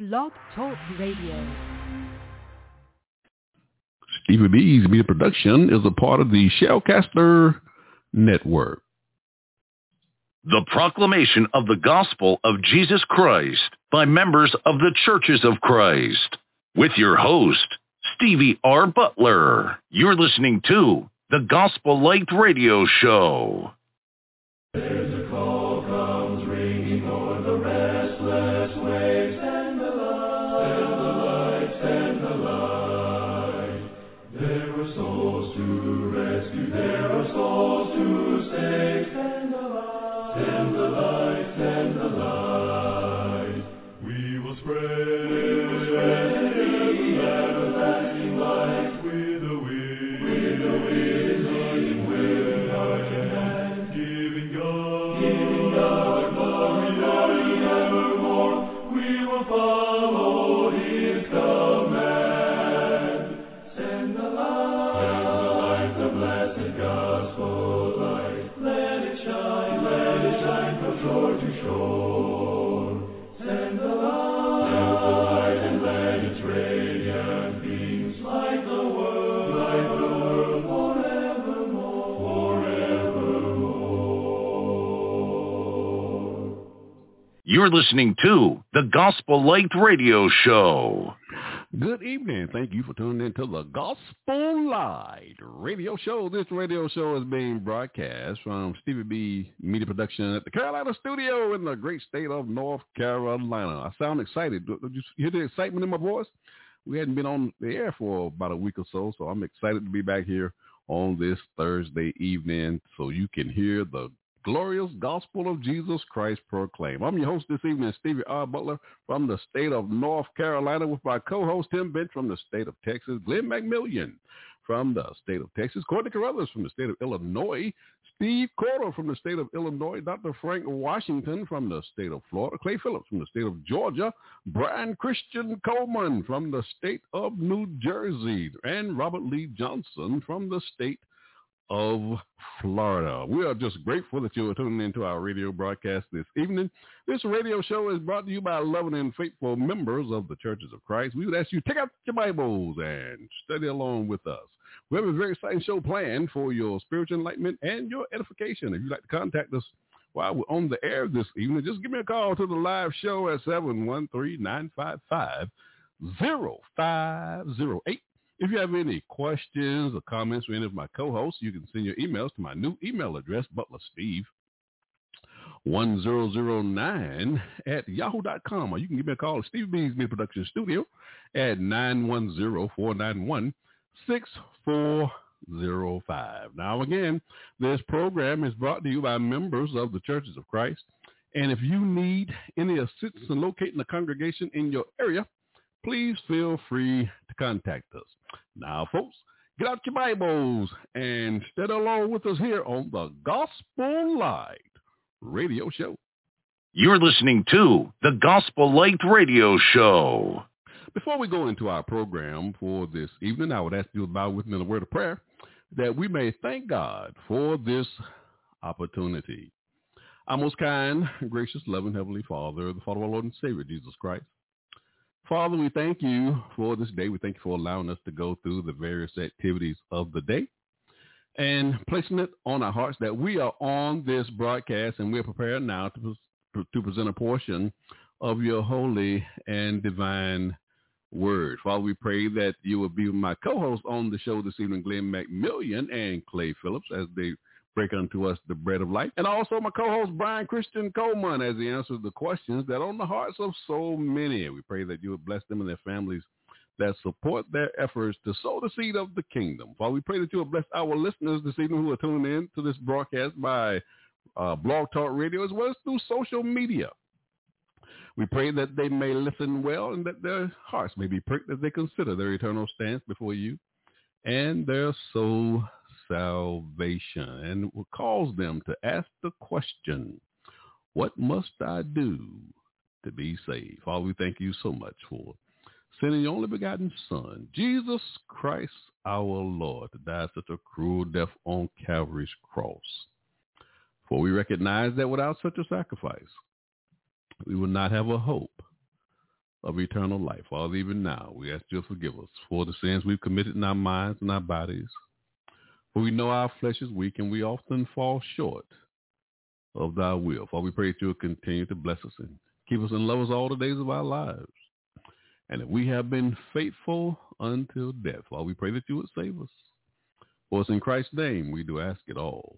Blog Talk Radio. Stevie B's Media Production is a part of the Shellcaster Network. The proclamation of the gospel of Jesus Christ by members of the Churches of Christ. With your host, Stevie R. Butler. You're listening to the Gospel Light Radio Show. There's a call comes ringing o'er the restless waves, and the light, send the light. There are souls to rescue, there are souls to save. Send the light, send the light, send the light. We will spread the everlasting light with the wind, anointing with our hand, giving God glory evermore. We will follow His command. Send the light, the blessed gospel light. Let it shine from shore to shore. Send the light, and let its radiant beams light the world forevermore. You're listening to the Gospel Light Radio Show. Good evening. Thank you for tuning in to the Gospel Light Radio Show. This radio show is being broadcast from Stevie B Media Production at the Carolina Studio in the great state of North Carolina. I sound excited. Did you hear the excitement in my voice? We hadn't been on the air for about a week or so, so I'm excited to be back here on this Thursday evening so you can hear the glorious gospel of Jesus Christ proclaimed. I'm your host this evening, Stevie R. Butler from the state of North Carolina, with my co-host Tim Bench from the state of Texas, Glenn McMillian from the state of Texas, Courtney Carruthers from the state of Illinois, Steve Cordell from the state of Illinois, Dr. Frank Washington from the state of Florida, Clay Phillips from the state of Georgia, Brian Christian Coleman from the state of New Jersey, and Robert Lee Johnson from the state of Florida. We are just grateful that you are tuning into our radio broadcast this evening. This radio show is brought to you by loving and faithful members of the Churches of Christ. We would ask you to take out your Bibles and study along with us. We have a very exciting show planned for your spiritual enlightenment and your edification. If you'd like to contact us while we're on the air this evening, just give me a call to the live show at 713-955-0508. If you have any questions or comments for any of my co-hosts, you can send your emails to my new email address, butlersteve1009@yahoo.com, or you can give me a call at Stevie B's Media Production Studio at 910-491-6405. Now, again, this program is brought to you by members of the Churches of Christ, and if you need any assistance in locating a congregation in your area, please feel free to contact us. Now, folks, get out your Bibles and study along with us here on the Gospel Light Radio Show. You're listening to the Gospel Light Radio Show. Before we go into our program for this evening, I would ask you to bow with me in a word of prayer that we may thank God for this opportunity. Our most kind, gracious, loving Heavenly Father, the Father of our Lord and Savior, Jesus Christ. Father, we thank you for this day. We thank you for allowing us to go through the various activities of the day and placing it on our hearts that we are on this broadcast and we're prepared now to present a portion of your holy and divine word. Father, we pray that you will be with my co-hosts on the show this evening, Glenn McMillian and Clay Phillips, as they break unto us the bread of life. And also my co-host, Brian Christian Coleman, as he answers the questions that are on the hearts of so many. We pray that you would bless them and their families that support their efforts to sow the seed of the kingdom. Father, we pray that you will bless our listeners this evening who are tuning in to this broadcast by Blog Talk Radio as well as through social media. We pray that they may listen well and that their hearts may be pricked as they consider their eternal stance before you and their soul salvation, and will cause them to ask the question, what must I do to be saved? Father, we thank you so much for sending your only begotten Son, Jesus Christ our Lord, to die such a cruel death on Calvary's cross. For we recognize that without such a sacrifice, we will not have a hope of eternal life. Father, even now, we ask you to forgive us for the sins we've committed in our minds and our bodies. For we know our flesh is weak and we often fall short of thy will. Father, we pray that you will continue to bless us and keep us and love us all the days of our lives. And if we have been faithful until death, Father, we pray that you would save us. For us in Christ's name, we do ask it all.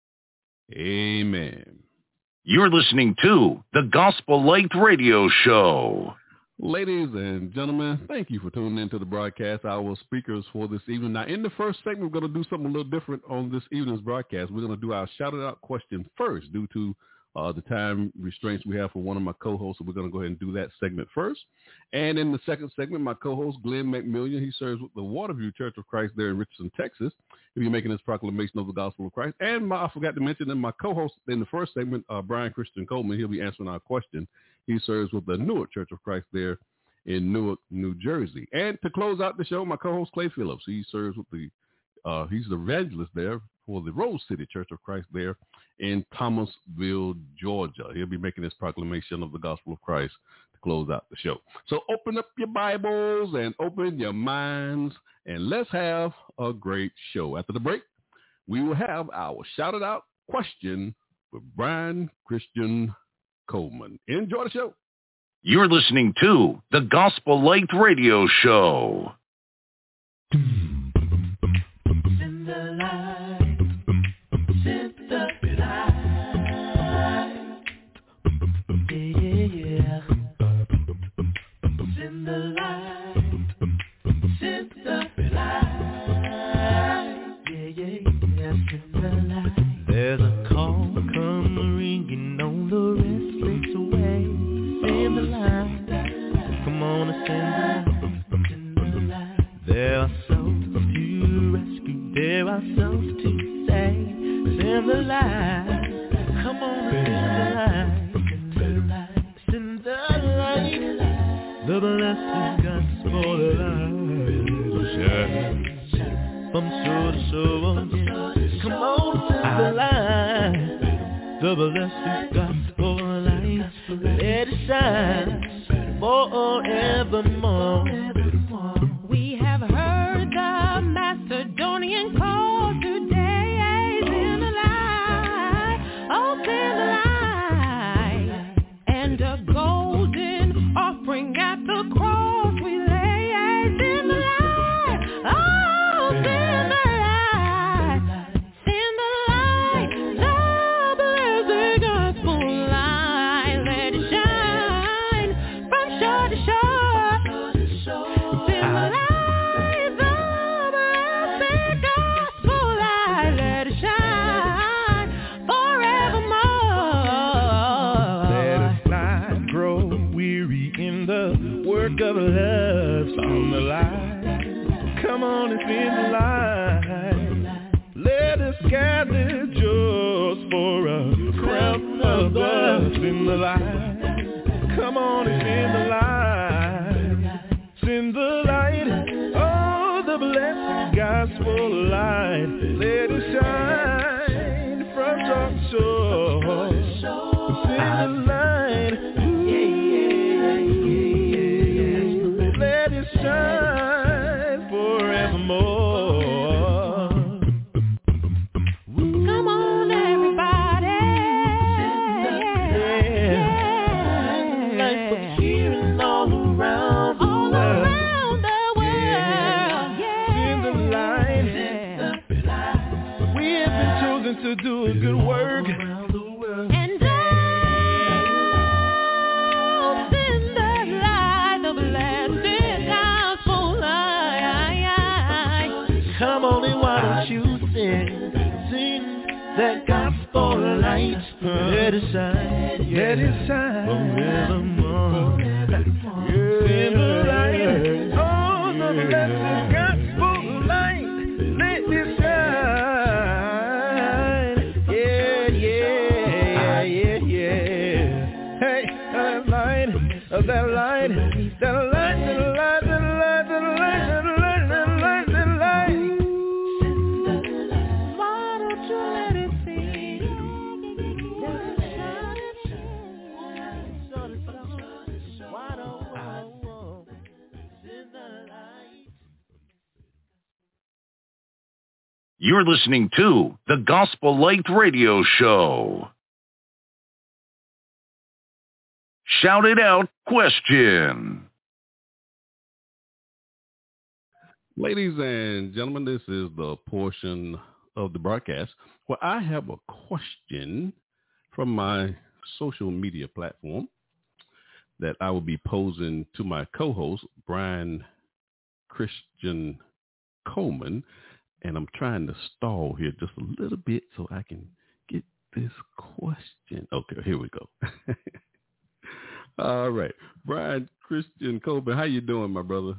Amen. You're listening to the Gospel Light Radio Show. Ladies and gentlemen, thank you for tuning into the broadcast. Our speakers for this evening. Now, in the first segment, we're going to do something a little different on this evening's broadcast. We're going to do our shout-out question first due to the time restraints we have for one of my co-hosts. So we're going to go ahead and do that segment first. And in the second segment, my co-host, Glenn McMillian, he serves with the Waterview Church of Christ there in Richardson, Texas. He'll be making his proclamation of the gospel of Christ. And I forgot to mention that my co-host in the first segment, Brian Christian Coleman, he'll be answering our question. He serves with the Newark Church of Christ there in Newark, New Jersey. And to close out the show, my co-host, Clay Phillips, he serves with he's the evangelist there for the Rose City Church of Christ there in Thomasville, Georgia. He'll be making his proclamation of the gospel of Christ to close out the show. So open up your Bibles and open your minds, and let's have a great show. After the break, we will have our shouted out question with Brian Christian Coleman. Enjoy the show. You're listening to the Gospel Light Radio Show. Send the light, send the light, yeah. Send the light, send the light, yeah. Send the light. There's a call come ringing on the restless way. Send the light, come on and send the light. There are souls to rescue, there are souls to save. Send the light, come on and send the light. Send the light, the blessed gospel light shine from shore to shore. Come on, send the light, the blessed gospel light. Let it shine forevermore. We have heard the Macedonian call today. Send the light, oh send the light, and a golden offering at the cross we lay. Send the light, oh send the light, send the light, the blessed gospel light. Let it shine from shore to shore. Send the light, the blessed gospel light. Let it shine forevermore. Let us not grow weary in the work of love. Send the light, come on and send the light. Let us gather just for a crown of love. Send the light, come on and send the light. Send the light, oh the blessed gospel light. Let it shine from shore to shore. Send the light, let it shine forevermore. Come on, everybody. Light for cheering all around the All world. around the world. Send the light. We have been chosen to do a good work. And oh, send the light, the blessed gospel light. Come on and why don't you sing that gospel light. Let it shine forevermore. Send the light, oh the blessed gospel light. Let it shine, yeah. Hey, that light, that light, that light, that light, that light, that light, that light, that light, that light. Why don't you let it see? Let it shine. You're listening to the Gospel Light Radio Show. Shout it out question. Ladies and gentlemen, this is the portion of the broadcast where I have a question from my social media platform that I will be posing to my co-host, Brian Christian Coleman. And I'm trying to stall here just a little bit so I can get this question. Okay, here we go. All right. Brian Christian Coleman, how you doing, my brother?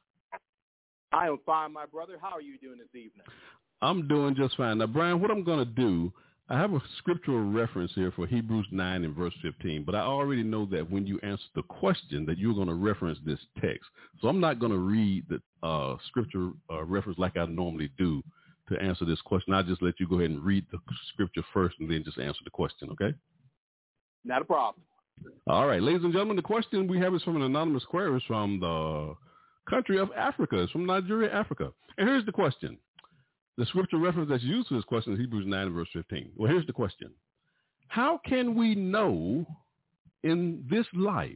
I am fine, my brother. How are you doing this evening? I'm doing just fine. Now, Brian, what I'm going to do, I have a scriptural reference here for Hebrews 9 and verse 15, but I already know that when you answer the question that you're going to reference this text. So I'm not going to read the scripture reference like I normally do to answer this question. I'll just let you go ahead and read the scripture first and then just answer the question, okay? Not a problem. All right, ladies and gentlemen, the question we have is from an anonymous query from the country of Africa. It's from Nigeria, Africa. And here's the question. The scripture reference that's used for this question is Hebrews 9 and verse 15. Well, here's the question. How can we know in this life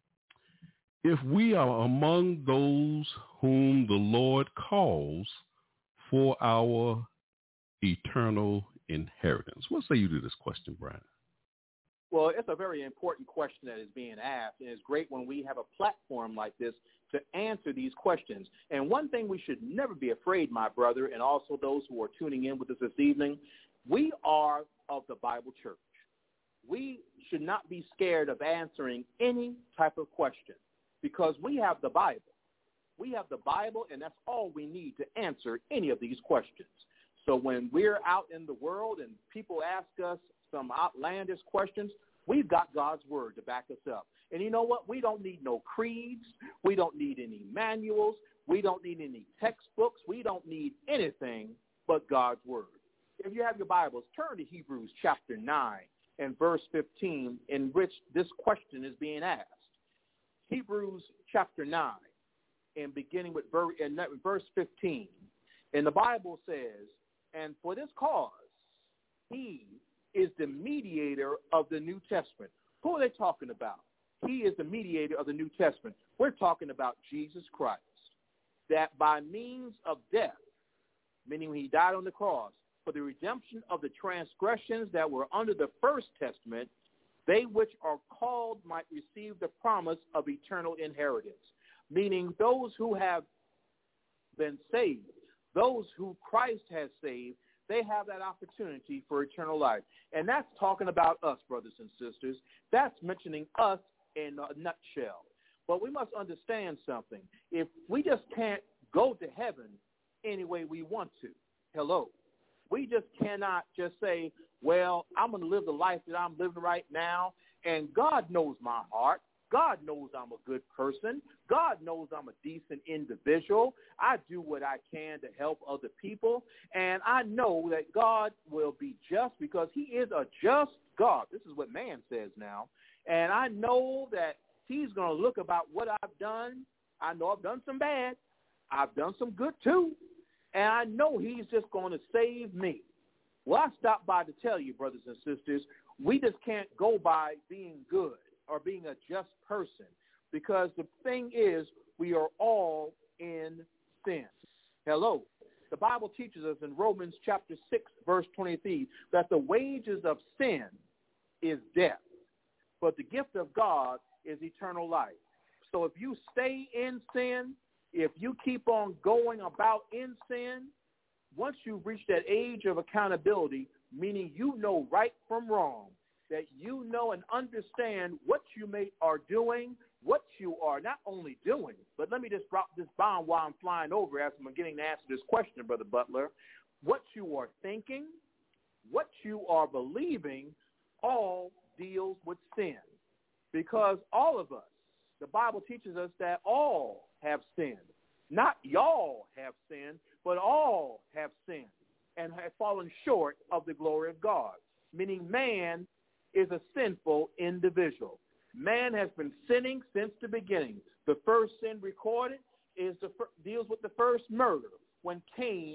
if we are among those whom the Lord calls for our eternal inheritance? What say you to this question, Brian? Well, it's a very important question that is being asked, and it's great when we have a platform like this to answer these questions. And one thing we should never be afraid, my brother, and also those who are tuning in with us this evening, we are of the Bible Church. We should not be scared of answering any type of question because we have the Bible. We have the Bible, and that's all we need to answer any of these questions. So when we're out in the world and people ask us some outlandish questions, we've got God's word to back us up. And you know what? We don't need no creeds. We don't need any manuals. We don't need any textbooks. We don't need anything but God's word. If you have your Bibles, turn to Hebrews chapter 9 and verse 15, in which this question is being asked. Hebrews chapter 9, and beginning with verse 15. And the Bible says, and for this cause, he is the mediator of the New Testament. Who are they talking about? He is the mediator of the New Testament. We're talking about Jesus Christ, that by means of death, meaning when he died on the cross, for the redemption of the transgressions that were under the first testament, they which are called might receive the promise of eternal inheritance, meaning those who have been saved, those who Christ has saved, they have that opportunity for eternal life. And that's talking about us, brothers and sisters. That's mentioning us in a nutshell. But we must understand something. If we just can't go to heaven any way we want to, we just cannot just say, well, I'm going to live the life that I'm living right now, and God knows my heart. God knows I'm a good person. God knows I'm a decent individual. I do what I can to help other people. And I know that God will be just because he is a just God. This is what man says now. And I know that he's going to look about what I've done. I know I've done some bad. I've done some good too. And I know he's just going to save me. Well, I stopped by to tell you, brothers and sisters, we just can't go by being good or being a just person, because the thing is, we are all in sin. The Bible teaches us in Romans chapter 6, verse 23, that the wages of sin is death, but the gift of God is eternal life. So if you stay in sin, if you keep on going about in sin, once you reach that age of accountability, meaning you know right from wrong, that you know and understand what you are doing, what you are not only doing, but let me just drop this bomb while I'm flying over as I'm getting to answer this question, Brother Butler. What you are thinking, what you are believing, all deals with sin. Because all of us, the Bible teaches us that all have sinned. Not y'all have sinned, but all have sinned and have fallen short of the glory of God, meaning man is a sinful individual. Man has been sinning since the beginning. The first sin recorded deals with the first murder when Cain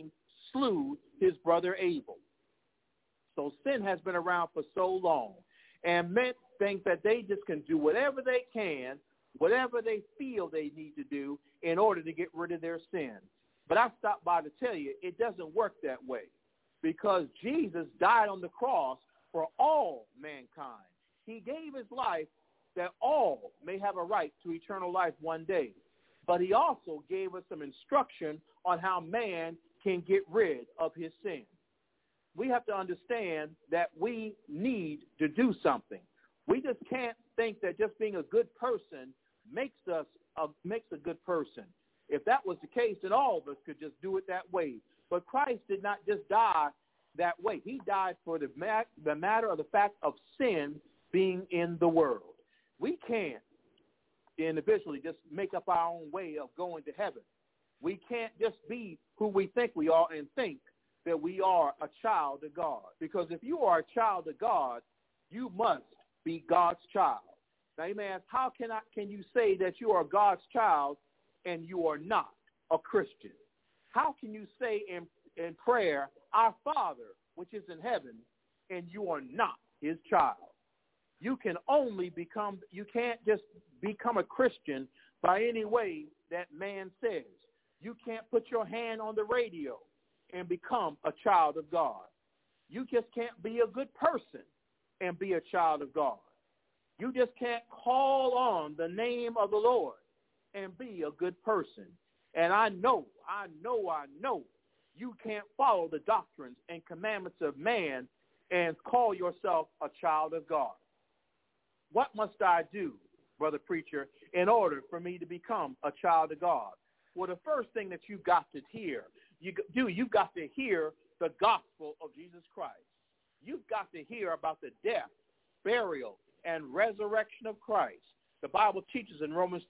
slew his brother Abel. So sin has been around for so long, and men think that they just can do whatever they can, whatever they feel they need to do in order to get rid of their sin. But I stopped by to tell you it doesn't work that way, because Jesus died on the cross for all mankind. He gave his life that all may have a right to eternal life one day. But he also gave us some instruction on how man can get rid of his sin. We have to understand that we need to do something. We just can't think that just being a good person makes a good person. If that was the case, then all of us could just do it that way. But Christ did not just die that way. He died for the matter of the fact of sin being in the world. We can't individually just make up our own way of going to heaven. We can't just be who we think we are and think that we are a child of God. Because if you are a child of God, you must be God's child. Now you may ask, how can you say that you are God's child and you are not a Christian? How can you say in prayer, our Father, which is in heaven, and you are not his child? You can't just become a Christian by any way that man says. You can't put your hand on the radio and become a child of God. You just can't be a good person and be a child of God. You just can't call on the name of the Lord and be a good person. And I know, you can't follow the doctrines and commandments of man and call yourself a child of God. What must I do, brother preacher, in order for me to become a child of God? Well, the first thing that you've got to hear, you've got to hear the gospel of Jesus Christ. You've got to hear about the death, burial, and resurrection of Christ. The Bible teaches in Romans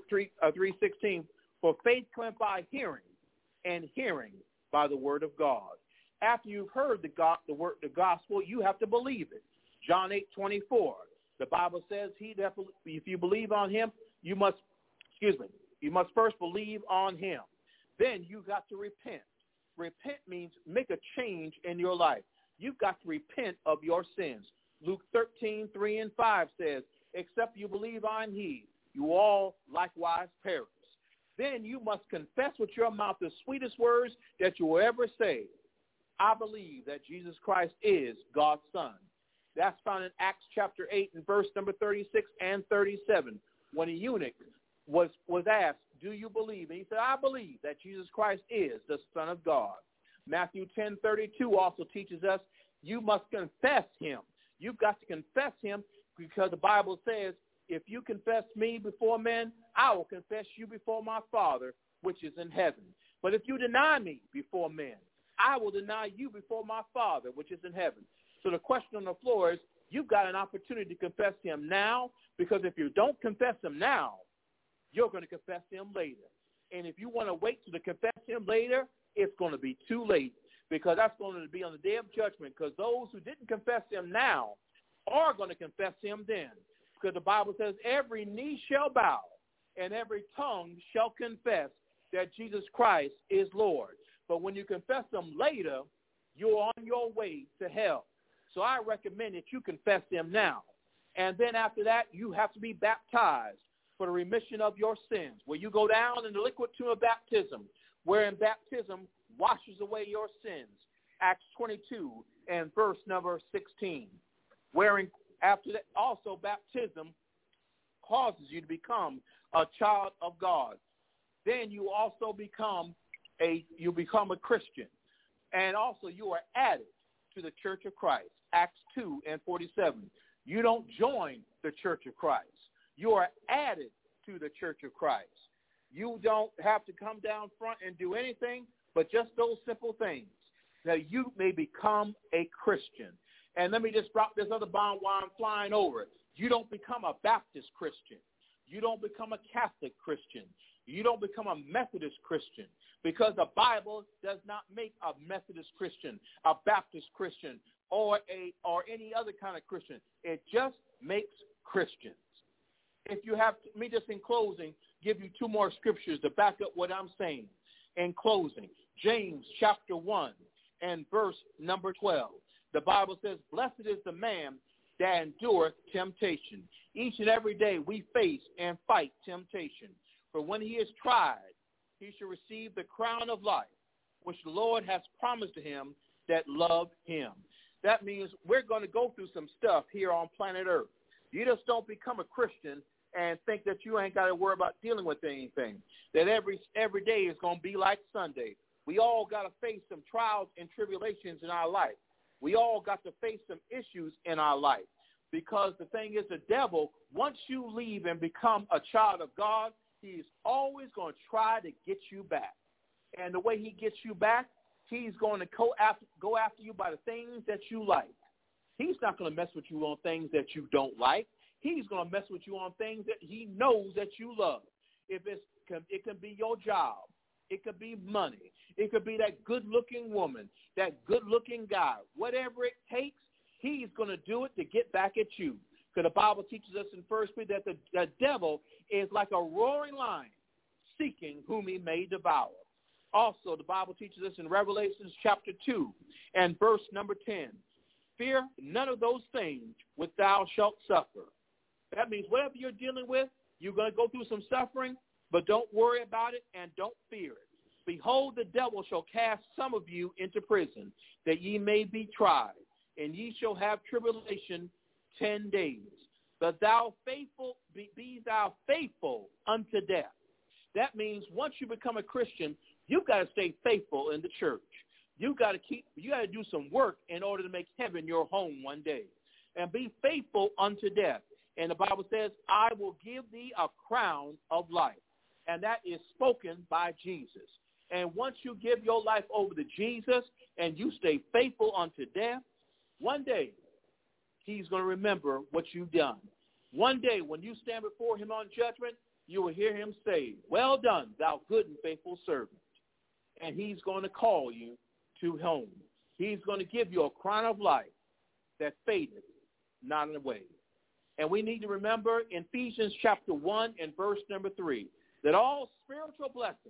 3:16, for faith cometh by hearing, and hearing by the word of God. After you've heard the gospel, you have to believe it. John 8:24, the Bible says, if you believe on him, you must first believe on him. Then you got to repent. Repent means make a change in your life. You've got to repent of your sins. Luke 13:3-5 says, except you believe on he, you all likewise perish. Then you must confess with your mouth the sweetest words that you will ever say. I believe that Jesus Christ is God's Son. That's found in Acts chapter 8 and verse number 36 and 37. When a eunuch was asked, do you believe? And he said, I believe that Jesus Christ is the Son of God. Matthew 10:32 also teaches us you must confess him. You've got to confess him because the Bible says, if you confess me before men, I will confess you before my Father, which is in heaven. But if you deny me before men, I will deny you before my Father, which is in heaven. So the question on the floor is, you've got an opportunity to confess him now, because if you don't confess him now, you're going to confess him later. And if you want to wait to confess him later, it's going to be too late, because that's going to be on the day of judgment, because those who didn't confess him now are going to confess him then. Because the Bible says every knee shall bow and every tongue shall confess that Jesus Christ is Lord. But when you confess him later, you're on your way to hell. So I recommend that you confess him now. And then after that, you have to be baptized for the remission of your sins, where you go down in the liquid tomb of baptism, wherein baptism washes away your sins. Acts 22 and verse number 16. Wherein after that, also baptism causes you to become a child of God. Then you also become a Christian. And also you are added to the Church of Christ. Acts 2 and 47. You don't join the Church of Christ. You are added to the Church of Christ. You don't have to come down front and do anything but just those simple things, that you may become a Christian. And let me just drop this other bomb while I'm flying over it. You don't become a Baptist Christian. You don't become a Catholic Christian. You don't become a Methodist Christian, because the Bible does not make a Methodist Christian, a Baptist Christian, or any other kind of Christian. It just makes Christians. If you have, me just in closing, give you two more scriptures to back up what I'm saying. In closing, James chapter 1 and verse number 12. The Bible says, blessed is the man that endureth temptation. Each and every day we face and fight temptation. For when he is tried, he shall receive the crown of life, which the Lord has promised to him that love him. That means we're going to go through some stuff here on planet Earth. You just don't become a Christian and think that you ain't got to worry about dealing with anything, that every day is going to be like Sunday. We all got to face some trials and tribulations in our life. We all got to face some issues in our life, because the thing is, the devil, once you leave and become a child of God, he's always going to try to get you back. And the way he gets you back, he's going to go after you by the things that you like. He's not going to mess with you on things that you don't like. He's going to mess with you on things that he knows that you love. It can be your job. It could be money. It could be that good-looking woman, that good-looking guy. Whatever it takes, he's going to do it to get back at you. Because the Bible teaches us in 1 Peter that the devil is like a roaring lion seeking whom he may devour. Also, the Bible teaches us in Revelation chapter 2 and verse number 10, fear none of those things which thou shalt suffer. That means whatever you're dealing with, you're going to go through some suffering, but don't worry about it and don't fear it. Behold, the devil shall cast some of you into prison, that ye may be tried, and ye shall have tribulation 10 days. But thou faithful, be thou faithful unto death. That means once you become a Christian, you've got to stay faithful in the church. You got to do some work in order to make heaven your home one day. And be faithful unto death. And the Bible says, I will give thee a crown of life. And that is spoken by Jesus. And once you give your life over to Jesus and you stay faithful unto death, one day he's going to remember what you've done. One day when you stand before him on judgment, you will hear him say, well done, thou good and faithful servant. And he's going to call you to home. He's going to give you a crown of life that fadeth not away. And we need to remember in Ephesians chapter 1 and verse number 3 that all spiritual blessings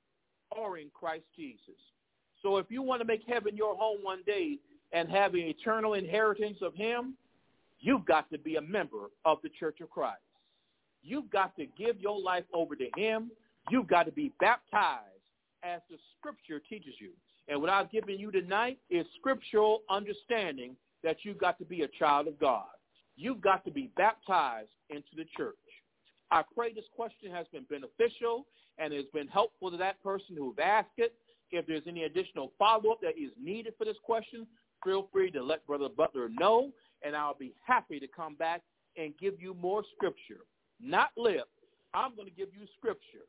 are in Christ Jesus. So if you want to make heaven your home one day and have an eternal inheritance of him, you've got to be a member of the Church of Christ. You've got to give your life over to him. You've got to be baptized as the Scripture teaches you. And what I've given you tonight is scriptural understanding that you've got to be a child of God. You've got to be baptized into the church. I pray this question has been beneficial and has been helpful to that person who asked it. If there's any additional follow-up that is needed for this question, feel free to let Brother Butler know, and I'll be happy to come back and give you more scripture. Not lip. I'm going to give you scripture.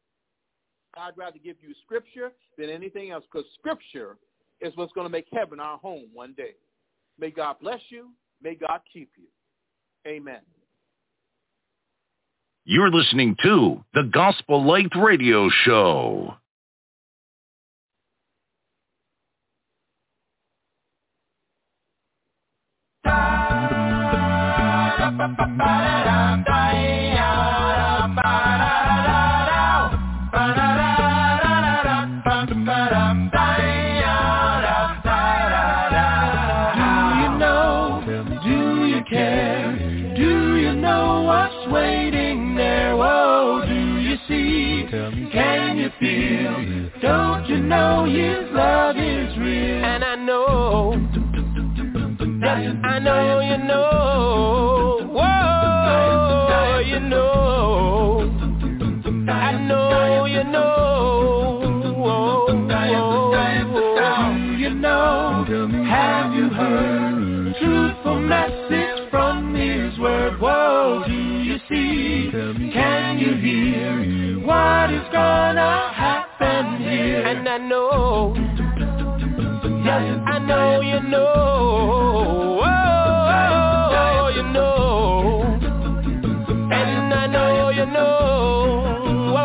I'd rather give you scripture than anything else, because scripture is what's going to make heaven our home one day. May God bless you. May God keep you. Amen. You're listening to the Gospel Light Radio Show. Can you feel? Don't you know His love is real? And I know, yes, I know you know. Whoa, you know, I know you know. Do you know? Have you heard a truthful message from His word? Whoa, do you see? Can you hear? What is gonna happen here? And I know, yes, I know you know, oh, you know, and I know you know,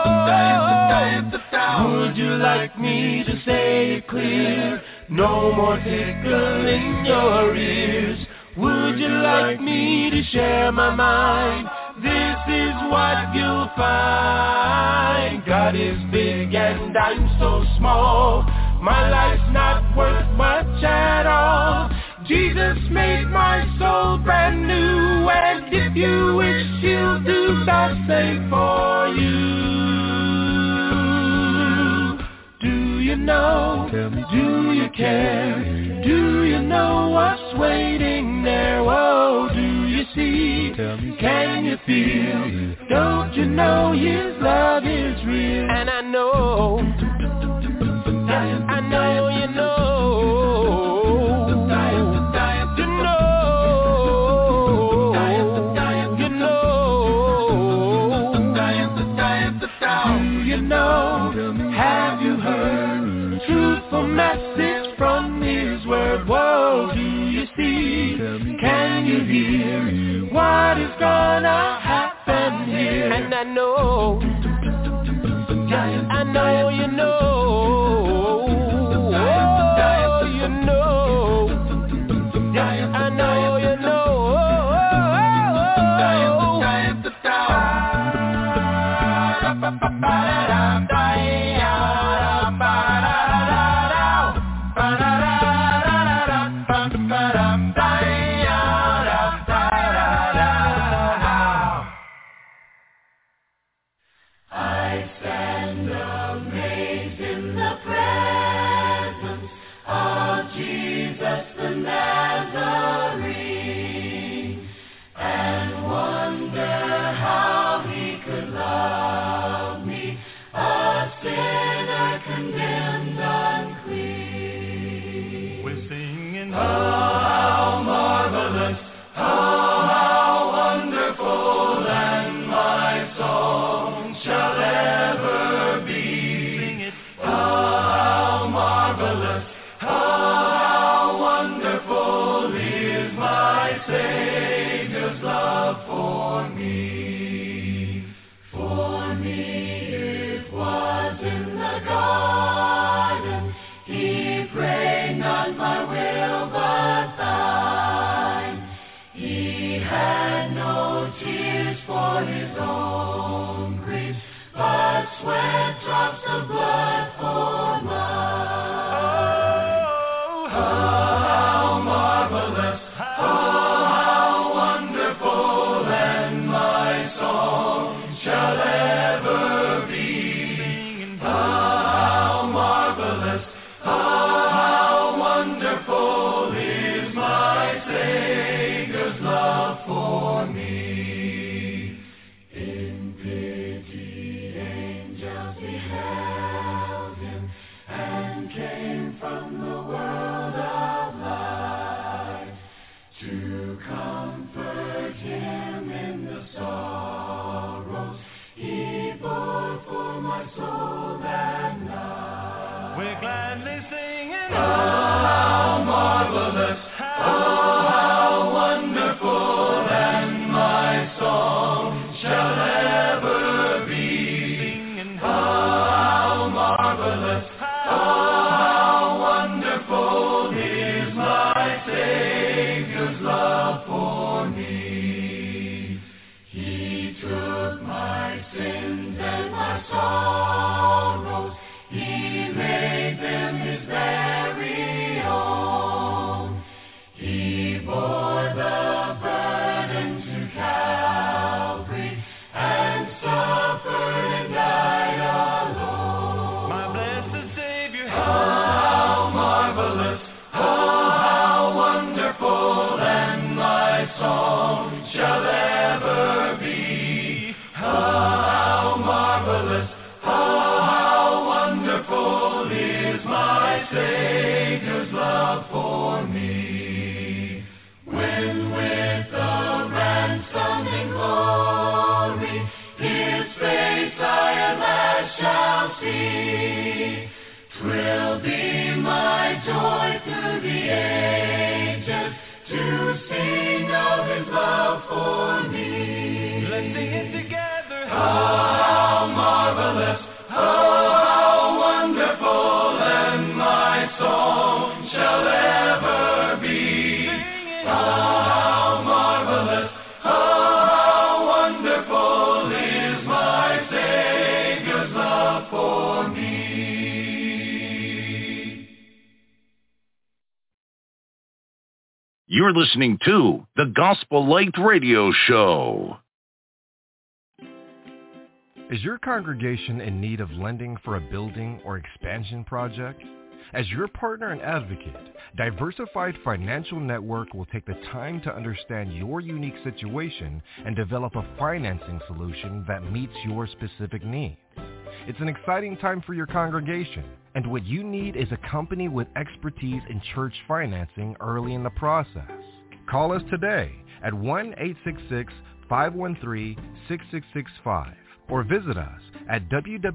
oh, would you like me to say it clear? No more tickling your ears. Would you like me to share my mind? This is what you'll find. God is big and I'm so small. my life's not worth much at all. Jesus made my soul brand new, and if you wish, he'll do the same for you. Do you know? Do you care? Do you know what's waiting there? Oh, do you see? Can you feel? Don't you know his love is real? And I know you know. You know have you heard truthful message from his word? Whoa, do you see? Can you hear what is gonna happen here? And I know you know. Oh, you know. I know you know. I stand amazed in the presence of Jesus the Nazarene, and wonder how he could love me, a sinner condemned unclean. We're singing, oh, how marvelous, oh, how wonderful, and my song shall ever be. Sing it. Oh, how marvelous, oh, how wonderful is my Savior's love for me. For me it was in the garden, he prayed not my will but thine. He had no tears for his own grief, but sweat drops of blood for mine. Oh, how marvelous, oh, how wonderful, and my song shall ever be. Oh, how marvelous, oh, how wonderful is my Savior's love for me. In pity, angels beheld him, and came from the world of light to comfort him in the sorrows he bore for my soul that night. We're gladly singing, oh, how marvelous, oh, how wonderful, and my song shall ever be. Singing, oh, how marvelous, oh, how wonderful is my Savior's love for me. He took my sins and my sorrows, he made them his very own. He bore the burden to Calvary, and suffered and died alone. My blessed Savior, oh, how marvelous, oh, how wonderful, and my song shall ever be. Oh, how marvelous, oh, how wonderful is my Savior's love for me. When with the ransom in glory his face I at last shall see, 'twill be my joy through the ages to sing of his love for me. Let's sing it together. Oh, how marvelous, oh, how wonderful, and my song shall ever be. Oh, how marvelous, oh, how wonderful is my Savior's love for me. You're listening to the Gospel Light Radio Show. Is your congregation in need of lending for a building or expansion project? As your partner and advocate, Diversified Financial Network will take the time to understand your unique situation and develop a financing solution that meets your specific needs. It's an exciting time for your congregation, and what you need is a company with expertise in church financing early in the process. Call us today at 1-866-513-6665 or visit us at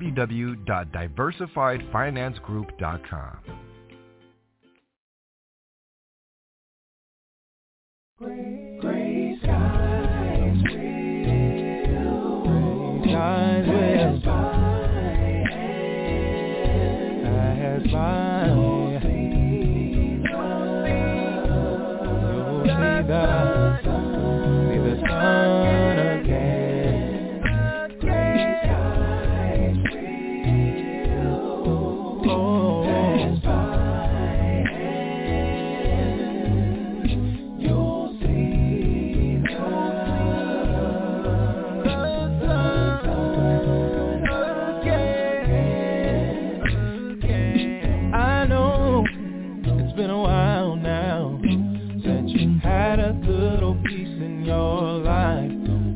www.diversifiedfinancegroup.com. Gray skies will pass by. You'll see the sun again. Gray skies will pass by. You'll see the sun again. I know it's been a while now since you had a little peace in your life.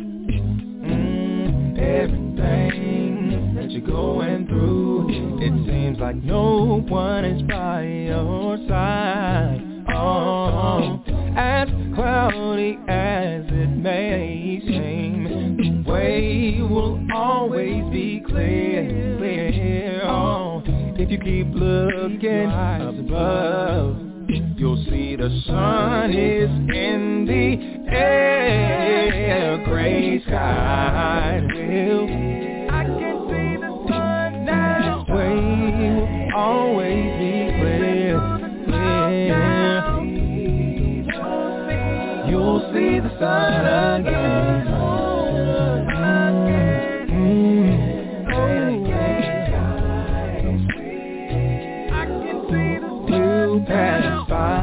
Everything that you're going through, it seems like no one is by your side. Oh, as cloudy as it may seem, the way will always be clear. Oh, if you keep looking above, you'll see the sun is in the air. Gray skies will, I can see the sun now. This way will always be clear. You'll see the sun again. I can see the sun pass by.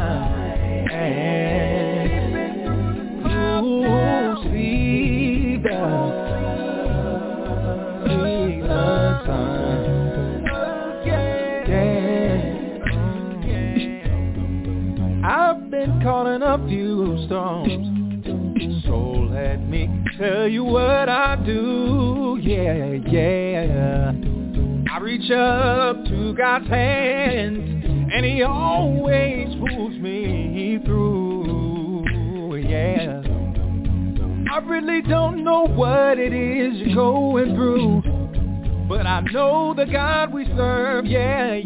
I've been caught in a few storms, so let me tell you what I do. Yeah. I reach up to God's hand, and He always pulls me through. Yeah. I really don't know what it is you're going through, but I know the God we serve. Yeah.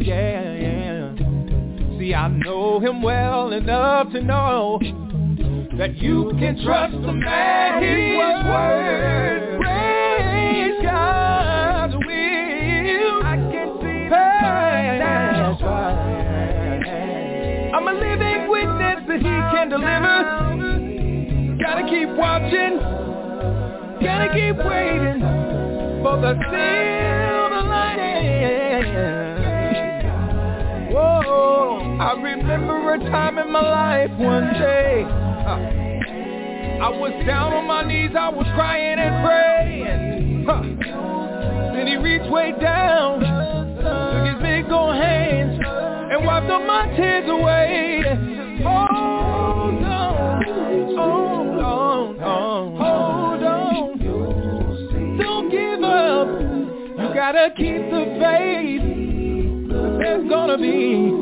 See, I know Him well enough to know that you can trust Him at His word. Praise God's will. I can see the pass by. I'm a living witness that He can deliver. Gotta keep watching, gotta keep waiting for the silver lining. Whoa, I remember a time in my life one day, I was down on my knees, I was crying and praying. Then He reached way down, took His big old hands and wiped all my tears away. Hold on, hold on, hold on. Don't give up, you gotta keep the faith. There's gonna be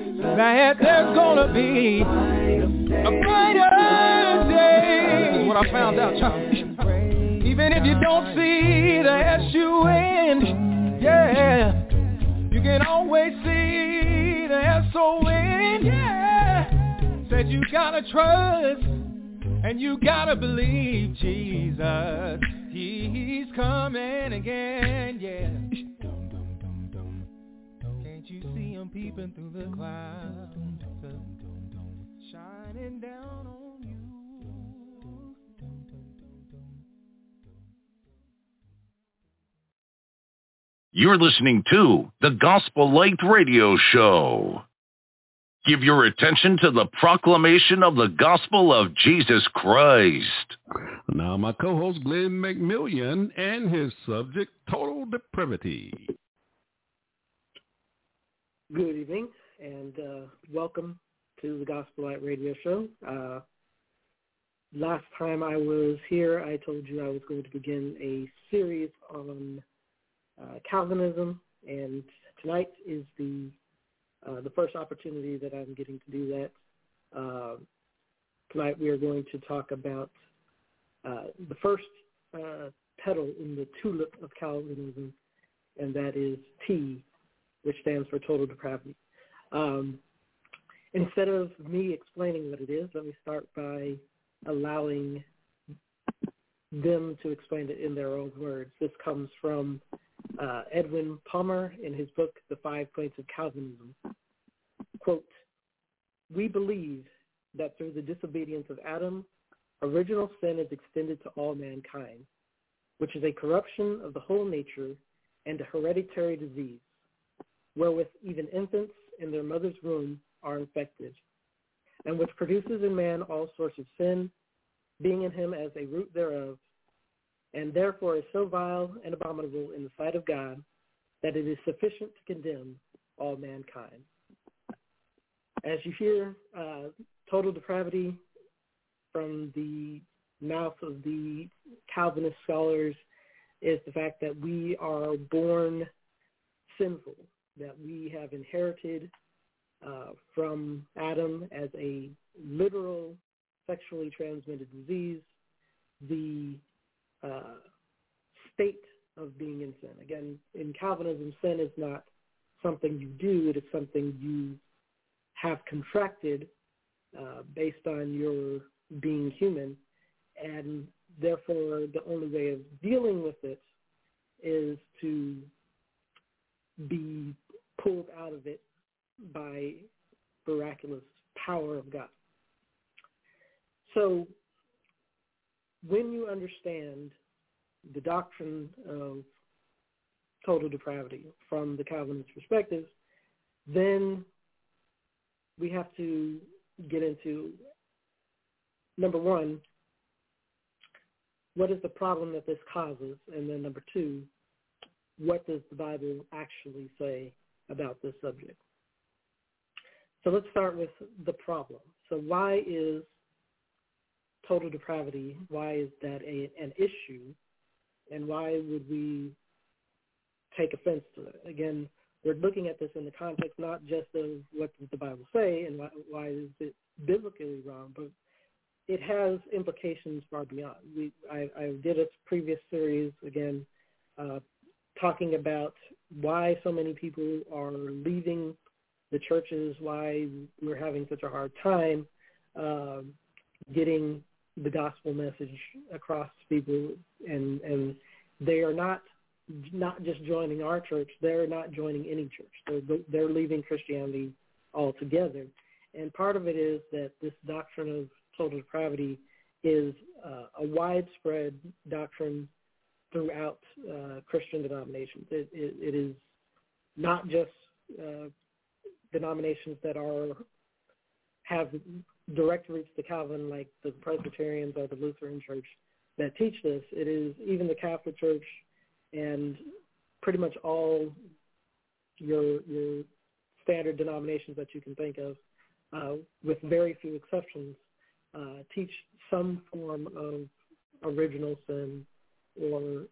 a brighter day. This is what I found out, child. Even if you don't see the S-U-N, yeah, you can always see the S-O-N, yeah. Said you gotta trust and you gotta believe Jesus, He's coming again, yeah. Can't you see Him peeping through the clouds, shining down on you? You're listening to the Gospel Light Radio Show. Give your attention to the proclamation of the gospel of Jesus Christ. Now my co-host Glenn McMillian and his subject, total depravity. Good evening and welcome to the Gospel Light Radio Show. Last time I was here, I told you I was going to begin a series on Calvinism, and tonight is the first opportunity that I'm getting to do that. Tonight we are going to talk about the first petal in the tulip of Calvinism, and that is T, which stands for total depravity. Instead of me explaining what it is, let me start by allowing them to explain it in their own words. This comes from Edwin Palmer in his book, The 5 Points of Calvinism. Quote, "We believe that through the disobedience of Adam, original sin is extended to all mankind, which is a corruption of the whole nature and a hereditary disease, wherewith even infants in their mother's womb are infected, and which produces in man all sorts of sin, being in him as a root thereof, and therefore is so vile and abominable in the sight of God that it is sufficient to condemn all mankind." As you hear, total depravity from the mouth of the Calvinist scholars is the fact that we are born sinful, that we have inherited from Adam as a literal sexually transmitted disease the state of being in sin. Again, in Calvinism, sin is not something you do, it is something you have contracted based on your being human, and therefore the only way of dealing with it is to be pulled out of it by miraculous power of God. So when you understand the doctrine of total depravity from the Calvinist perspective, then we have to get into, number one, what is the problem that this causes? And then number two, what does the Bible actually say about this subject? So let's start with the problem. So why is total depravity, why is that an issue, and why would we take offense to it? Again, we're looking at this in the context not just of what does the Bible say and why is it biblically wrong, but it has implications far beyond. I did a previous series, again, talking about why so many people are leaving the churches, why we're having such a hard time getting the gospel message across to people, and they are not just joining our church, they're not joining any church. They're leaving Christianity altogether. And part of it is that this doctrine of total depravity is a widespread doctrine throughout Christian denominations. It is not just denominations that have direct roots to Calvin, like the Presbyterians or the Lutheran Church, that teach this. It is even the Catholic Church and pretty much all your standard denominations that you can think of, with very few exceptions, teach some form of original sin or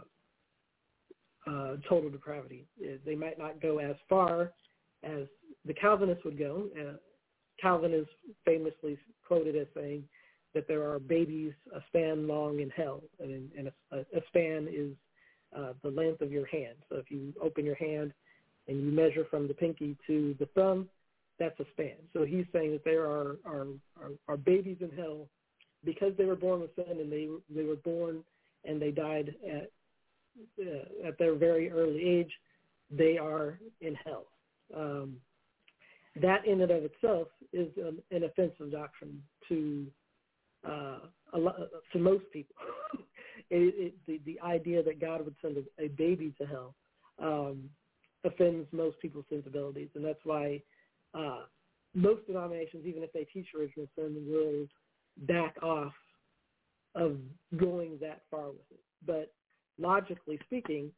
total depravity. They might not go as far as the Calvinists would go. Calvin is famously quoted as saying that there are babies a span long in hell, and a span is the length of your hand. So if you open your hand and you measure from the pinky to the thumb, that's a span. So he's saying that there are babies in hell because they were born with sin, and they were born and they died at their very early age. They are in hell. That in and of itself is an offensive doctrine to most people. The idea that God would send a baby to hell offends most people's sensibilities, and that's why most denominations, even if they teach original sin, will back off of going that far with it. But logically speaking,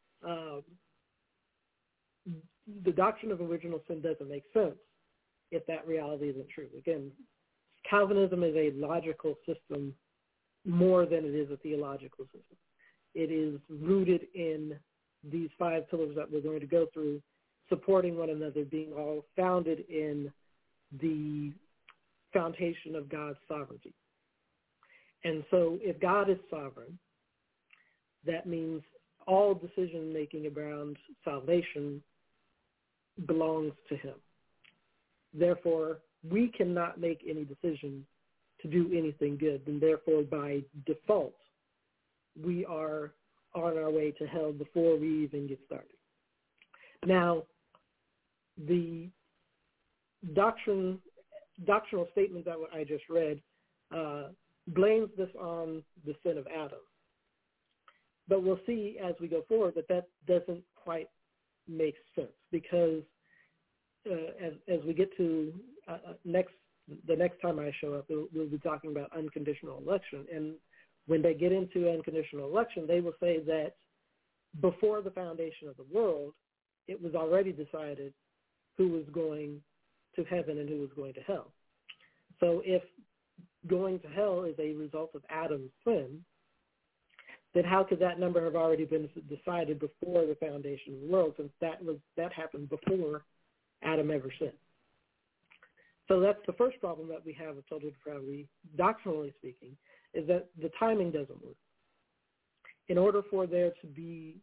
the doctrine of original sin doesn't make sense if that reality isn't true. Again, Calvinism is a logical system more than it is a theological system. It is rooted in these 5 pillars that we're going to go through, supporting one another, being all founded in the foundation of God's sovereignty. And so if God is sovereign, that means all decision-making around salvation belongs to him. Therefore, we cannot make any decision to do anything good, and therefore, by default, we are on our way to hell before we even get started. Now, the doctrinal statement that I just read blames this on the sin of Adam. But we'll see as we go forward that doesn't quite make sense, because as we get to the next time I show up, we'll be talking about unconditional election. And when they get into unconditional election, they will say that before the foundation of the world, it was already decided who was going to heaven and who was going to hell. So if going to hell is a result of Adam's sin, then how could that number have already been decided before the foundation of the world, since that happened before Adam ever sinned? So that's the first problem that we have with total depravity, doctrinally speaking, is that the timing doesn't work. In order for there to be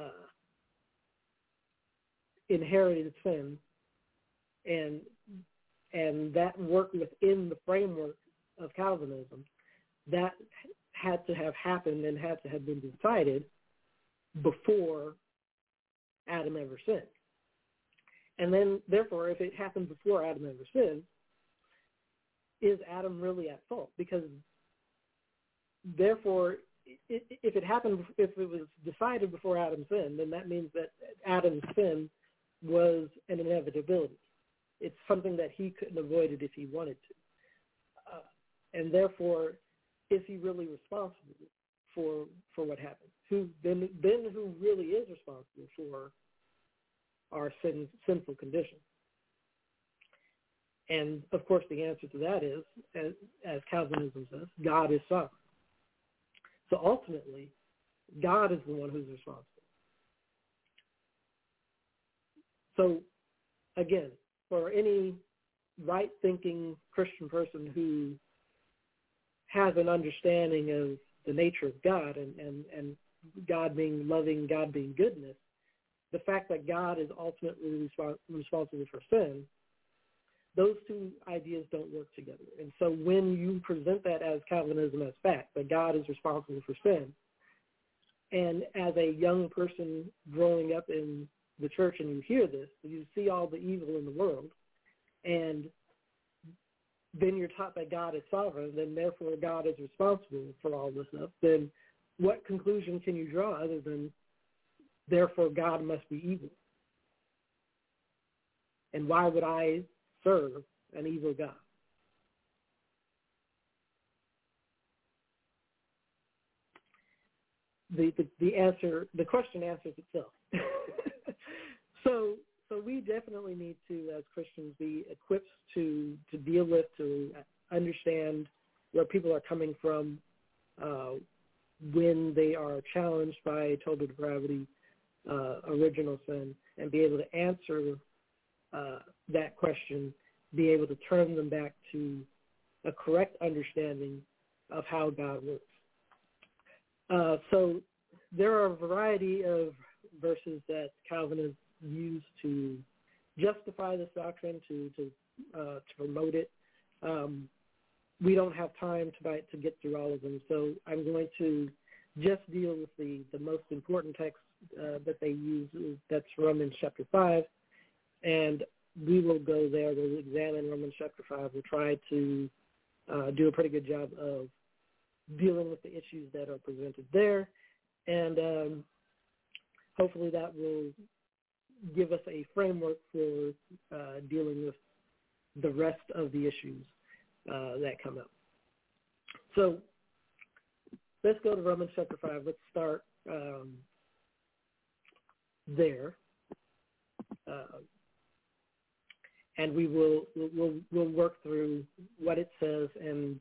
inherited sin and that work within the framework of Calvinism, that had to have happened and had to have been decided before Adam ever sinned. And then, therefore, if it happened before Adam ever sinned, is Adam really at fault? Because, therefore, if it was decided before Adam sinned, then that means that Adam's sin was an inevitability. It's something that he couldn't avoid it if he wanted to. And therefore, is he really responsible for what happened? Who really is responsible for our sinful condition? And, of course, the answer to that is, as Calvinism says, God is sovereign. So ultimately, God is the one who's responsible. So, again, for any right-thinking Christian person who has an understanding of the nature of God and God being loving, God being goodness, the fact that God is ultimately responsible for sin, those two ideas don't work together. And so when you present that as Calvinism as fact, that God is responsible for sin, and as a young person growing up in the church and you hear this, you see all the evil in the world, and then you're taught that God is sovereign, then therefore God is responsible for all this stuff, then what conclusion can you draw other than therefore God must be evil? And why would I serve an evil God? The question answers itself. So we definitely need to, as Christians, be equipped to deal with, to understand where people are coming from when they are challenged by total depravity, original sin, and be able to answer that question, be able to turn them back to a correct understanding of how God works. So there are a variety of verses that Calvinists use to justify this doctrine, to promote it. We don't have time tonight to get through all of them, so I'm going to just deal with the most important text that they use. That's Romans chapter 5, and we will go there. We'll examine Romans chapter 5. We'll try to do a pretty good job of dealing with the issues that are presented there, and hopefully that will give us a framework for dealing with the rest of the issues that come up. So let's go to Romans chapter 5. Let's start there. And we'll work through what it says and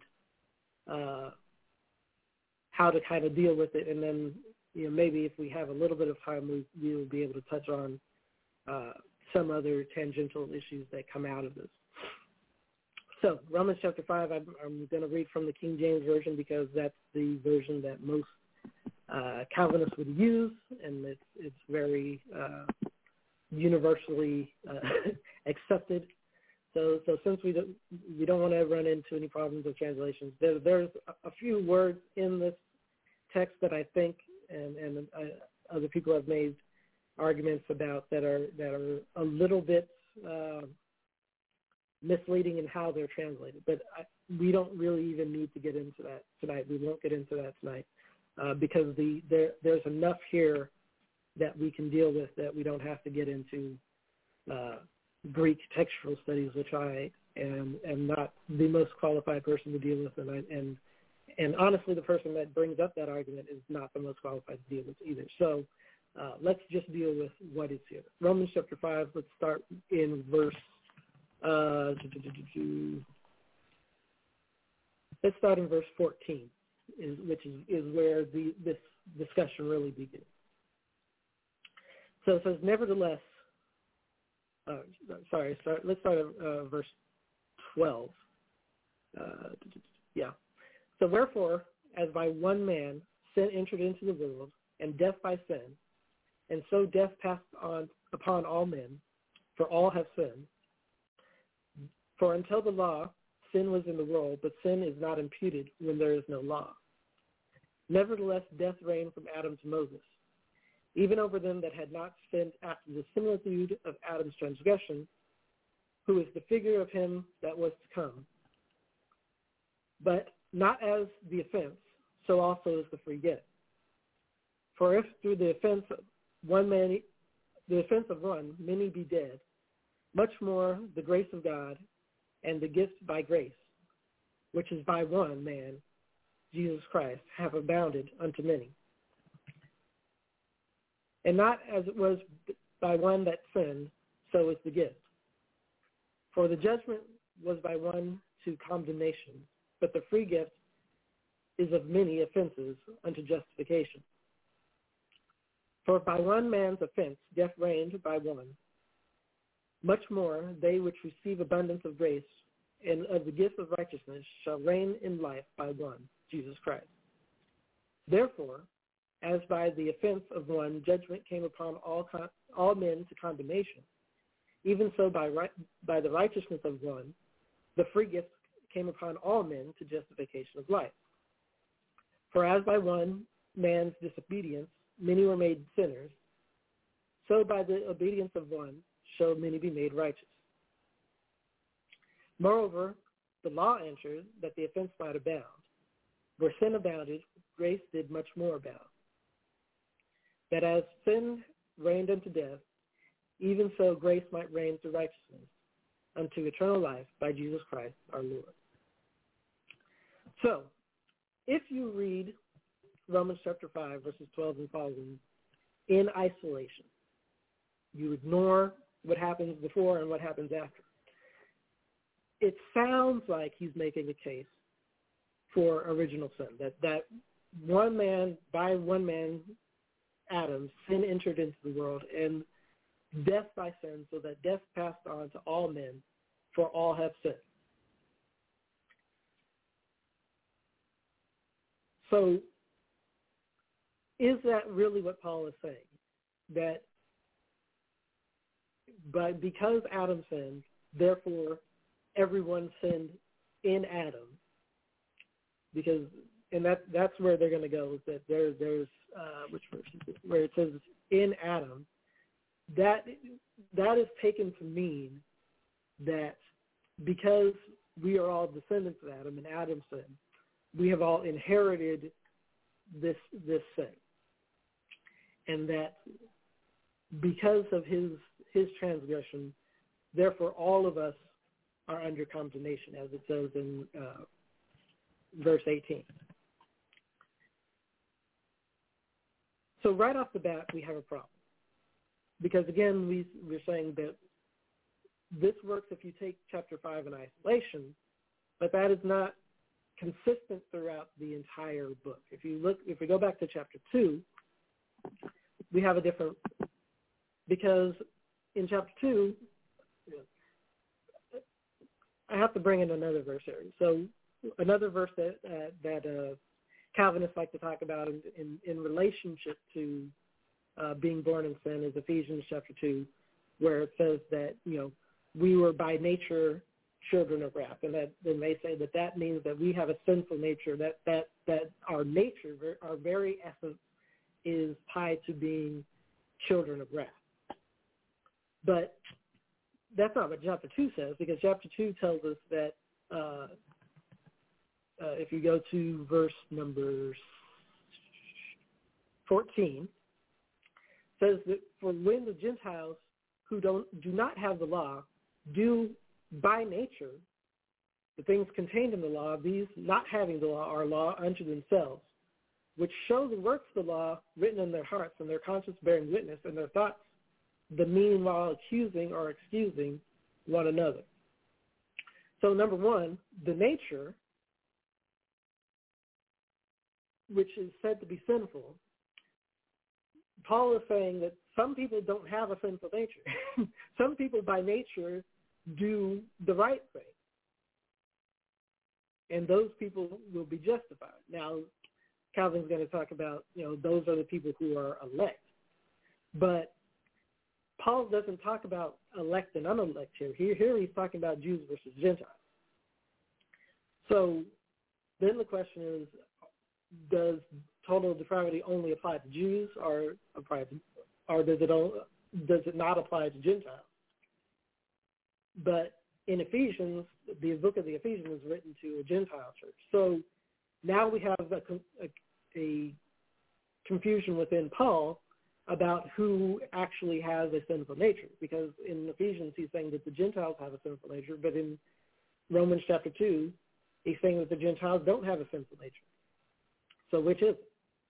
how to kind of deal with it, and then maybe if we have a little bit of time, we'll be able to touch on some other tangential issues that come out of this. So Romans chapter 5, I'm going to read from the King James Version because that's the version that most Calvinists would use, and it's very universally accepted. So since we don't want to run into any problems with translations, there's a few words in this text that I think and other people have made arguments about that are a little bit misleading in how they're translated. But we don't really even need to get into that tonight. We won't get into that tonight because there's enough here that we can deal with that we don't have to get into Greek textual studies, which I am not the most qualified person to deal with, and honestly, the person that brings up that argument is not the most qualified to deal with either. So let's just deal with what is here. Romans chapter 5. Let's start in verse. Let's start in verse 14, which is where this discussion really begins. So it says, nevertheless. Let's start at verse 12. So wherefore, as by one man sin entered into the world, and death by sin, and so death passed on upon all men, for all have sinned. For until the law, sin was in the world, but sin is not imputed when there is no law. Nevertheless, death reigned from Adam to Moses, even over them that had not sinned after the similitude of Adam's transgression, who is the figure of him that was to come. But not as the offense, so also is the free gift. For if through the offense of one, many be dead, much more the grace of God and the gift by grace, which is by one man, Jesus Christ, have abounded unto many. And not as it was by one that sinned, so is the gift. For the judgment was by one to condemnation, but the free gift is of many offenses unto justification. For by one man's offense death reigned by one, much more they which receive abundance of grace and of the gift of righteousness shall reign in life by one, Jesus Christ. Therefore, as by the offense of one judgment came upon all men to condemnation, even so by the righteousness of one, the free gift came upon all men to justification of life. For as by one man's disobedience many were made sinners, so by the obedience of one shall many be made righteous. Moreover, the law entered that the offense might abound. Where sin abounded, grace did much more abound. That as sin reigned unto death, even so grace might reign through righteousness unto eternal life by Jesus Christ our Lord. So, if you read Romans chapter 5, verses 12 and following in isolation, you ignore what happens before and what happens after, it sounds like he's making a case for original sin, that one man, by one man, Adam, sin entered into the world, and death by sin, so that death passed on to all men, for all have sinned. So is that really what Paul is saying? That because Adam sinned, therefore everyone sinned in Adam? Because, and that's where they're going to go, is that there's which verse is it? Where it says in Adam, that is taken to mean that because we are all descendants of Adam and Adam sinned, we have all inherited this sin, and that because of his transgression, therefore all of us are under condemnation, as it says in verse 18. So right off the bat, we have a problem. Because, again, we're saying that this works if you take chapter 5 in isolation, but that is not consistent throughout the entire book. If we go back to chapter 2, we have a different, because in chapter 2, I have to bring in another verse here. So another verse that Calvinists like to talk about in relationship to being born in sin is Ephesians chapter 2, where it says that, we were by nature children of wrath, and that then they say that means that we have a sinful nature, that our nature, our very essence, is tied to being children of wrath. But that's not what chapter 2 says, because chapter 2 tells us that if you go to verse number 14, says that for when the Gentiles who do not have the law do by nature the things contained in the law, these not having the law are law unto themselves, which show the works of the law written in their hearts, and their conscience bearing witness, and their thoughts the meanwhile accusing or excusing one another. So number one, the nature, which is said to be sinful, Paul is saying that some people don't have a sinful nature. Some people by nature do the right thing, and those people will be justified. Now, Calvin's going to talk about, those are the people who are elect. But Paul doesn't talk about elect and unelect here. Here he's talking about Jews versus Gentiles. So then the question is, does total depravity only apply to Jews, or does it not apply to Gentiles? But in Ephesians, the book of the Ephesians was written to a Gentile church. So now we have a confusion within Paul about who actually has a sinful nature, because in Ephesians he's saying that the Gentiles have a sinful nature, but in Romans chapter 2 he's saying that the Gentiles don't have a sinful nature. So which is it?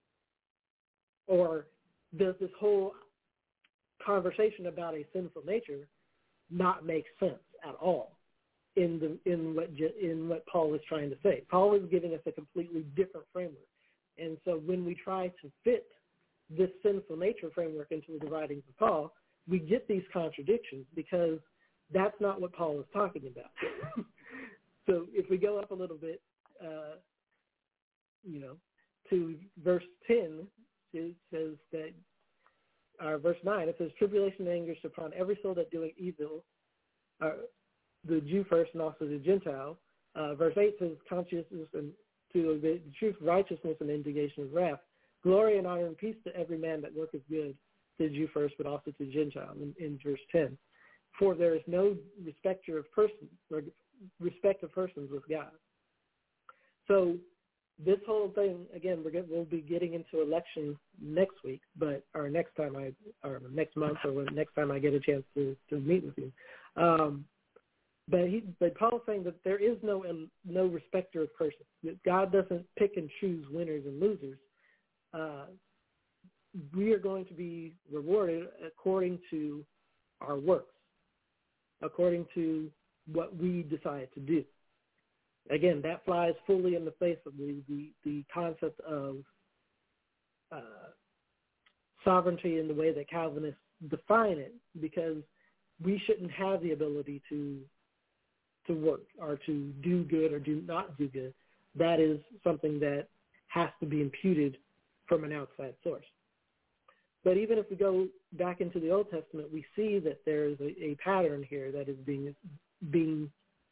Or does this whole conversation about a sinful nature not make sense at all in what Paul is trying to say? Paul is giving us a completely different framework. And so when we try to fit this sinful nature framework into the writings of Paul, we get these contradictions because that's not what Paul is talking about. So if we go up a little bit, to verse 10, it says that, verse 9, it says, tribulation and anguish upon every soul that doeth evil, the Jew first and also the Gentile. Verse 8 says, consciousness and to the truth, righteousness, and indignation of wrath. Glory and honor and peace to every man that worketh good, to the Jew first, but also to the Gentile, in verse 10. For there is no respect of persons with God. So this whole thing, again, we'll be getting into election next week, or next month, or next time I get a chance to meet with you. But Paul's saying that there is no respecter of persons. That God doesn't pick and choose winners and losers. We are going to be rewarded according to our works, according to what we decide to do. Again, that flies fully in the face of the concept of sovereignty in the way that Calvinists define it, because we shouldn't have the ability to work or to do good or do not do good. That is something that has to be imputed from an outside source. But even if we go back into the Old Testament, we see that there is a pattern here that is being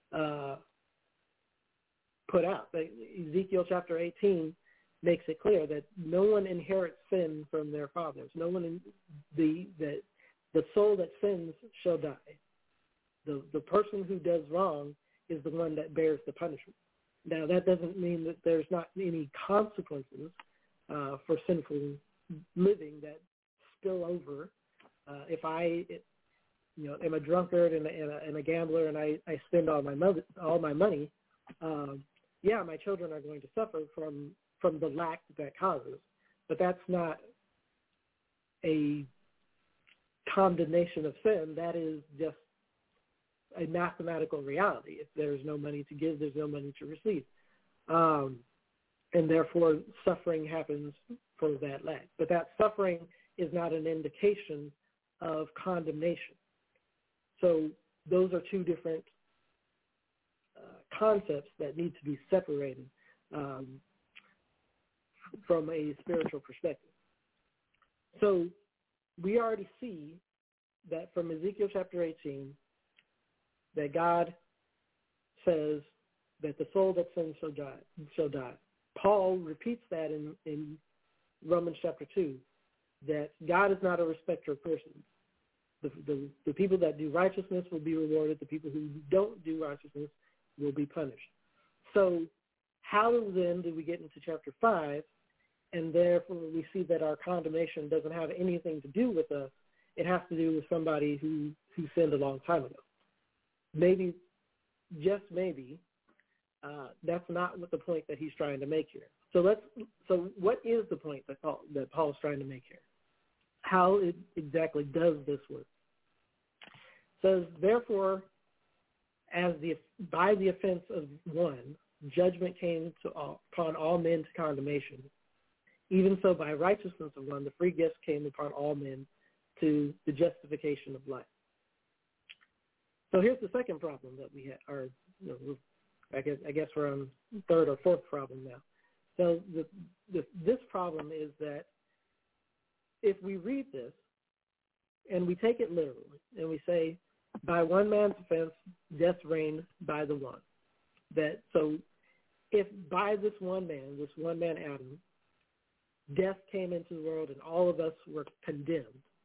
put out. Ezekiel chapter 18 makes it clear that no one inherits sin from their fathers. No one the soul that sins shall die. The person who does wrong is the one that bears the punishment. Now, that doesn't mean that there's not any consequences for sinful living that spill over. If I am a drunkard and a gambler, and I spend all my money, yeah, my children are going to suffer from the lack that causes. But that's not a condemnation of sin. That is just a mathematical reality. If there's no money to give, there's no money to receive. And therefore, suffering happens for that lack. But that suffering is not an indication of condemnation. So those are two different concepts that need to be separated from a spiritual perspective. So we already see that from Ezekiel chapter 18 that God says that the soul that sins shall die. Paul repeats that in Romans chapter 2, that God is not a respecter of persons. The people that do righteousness will be rewarded. The people who don't do righteousness will be punished. So how then do we get into chapter 5, and therefore we see that our condemnation doesn't have anything to do with us? It has to do with somebody who sinned a long time ago. Maybe, just maybe, that's not what the point that he's trying to make here. So what is the point that Paul's trying to make here? How exactly does this work? It says, therefore, by the offense of one, judgment came upon all men to condemnation. Even so, by righteousness of one, the free gift came upon all men to the justification of life. So here's the second problem that we have, or I guess we're on third or fourth problem now. So this problem is that if we read this and we take it literally and we say, by one man's offense, death reigned by the one. So if by this one man Adam, death came into the world and all of us were condemned,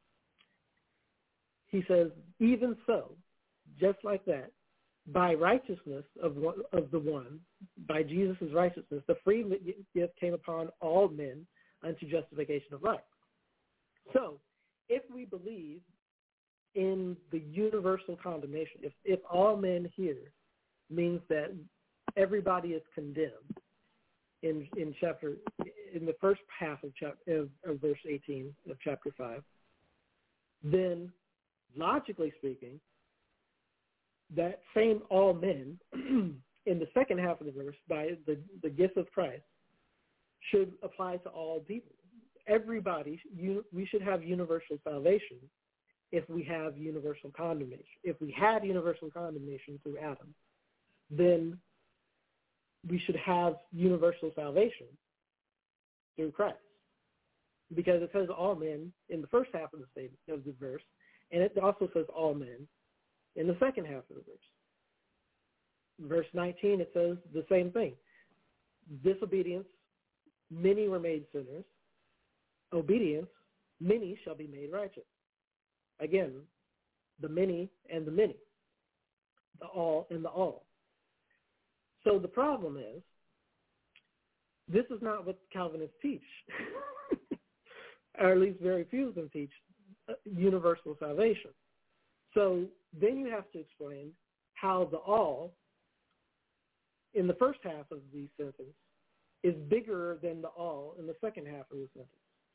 he says, even so, just like that, by righteousness of the one, by Jesus' righteousness, the free gift came upon all men unto justification of life. So if we believe in the universal condemnation, if all men here means that everybody is condemned in the first half of verse 18 of chapter 5, then logically speaking, that same all men in the second half of the verse, by the gift of Christ, should apply to all people. Everybody, we should have universal salvation if we have universal condemnation. If we had universal condemnation through Adam, then we should have universal salvation through Christ. Because it says all men in the first half of the verse, and it also says all men in the second half of the verse. Verse 19, it says the same thing. Disobedience, many were made sinners. Obedience, many shall be made righteous. Again, the many and the many. The all and the all. So the problem is, this is not what Calvinists teach. Or at least very few of them teach universal salvation. So then you have to explain how the all in the first half of the sentence is bigger than the all in the second half of the sentence.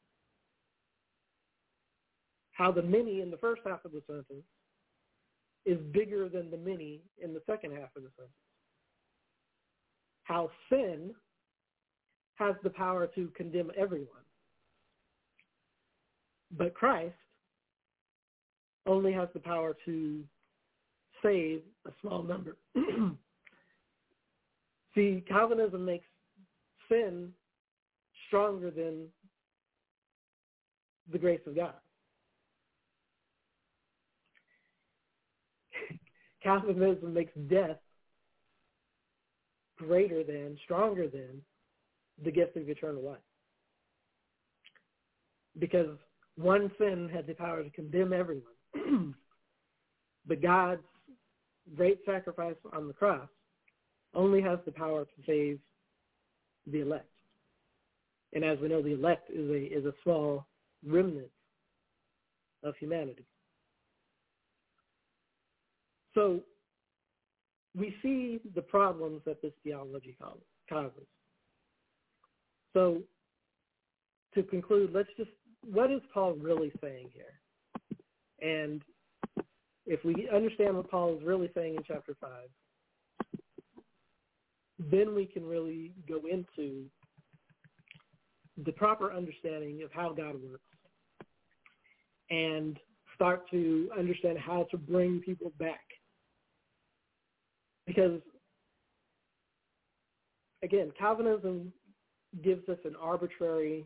How the many in the first half of the sentence is bigger than the many in the second half of the sentence. How sin has the power to condemn everyone, but Christ only has the power to save a small number. See, Calvinism makes sin stronger than the grace of God. Calvinism makes death greater than, stronger than the gift of eternal life. Because one sin had the power to condemn everyone. But God's great sacrifice on the cross only has the power to save the elect. And as we know, the elect is a small remnant of humanity. So we see the problems that this theology causes. So to conclude, what is Paul really saying here? And if we understand what Paul is really saying in chapter 5, then we can really go into the proper understanding of how God works and start to understand how to bring people back. Because, again, Calvinism gives us an arbitrary,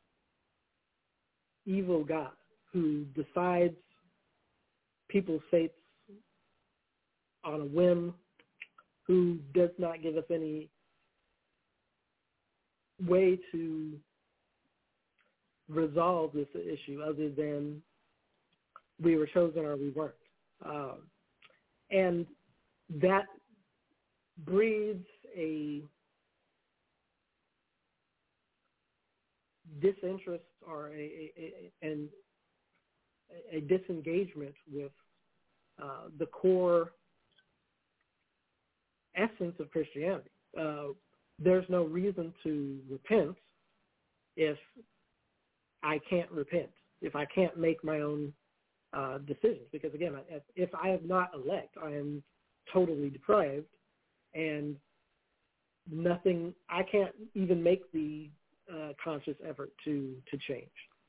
evil God who decides people's fates on a whim, who does not give us any way to resolve this issue other than we were chosen or we weren't. And that breeds a disinterest or a disengagement with the core essence of Christianity. There's no reason to repent if I can't repent, if I can't make my own decisions. Because, again, if I am not elect, I am totally deprived, and I can't even make the conscious effort to change.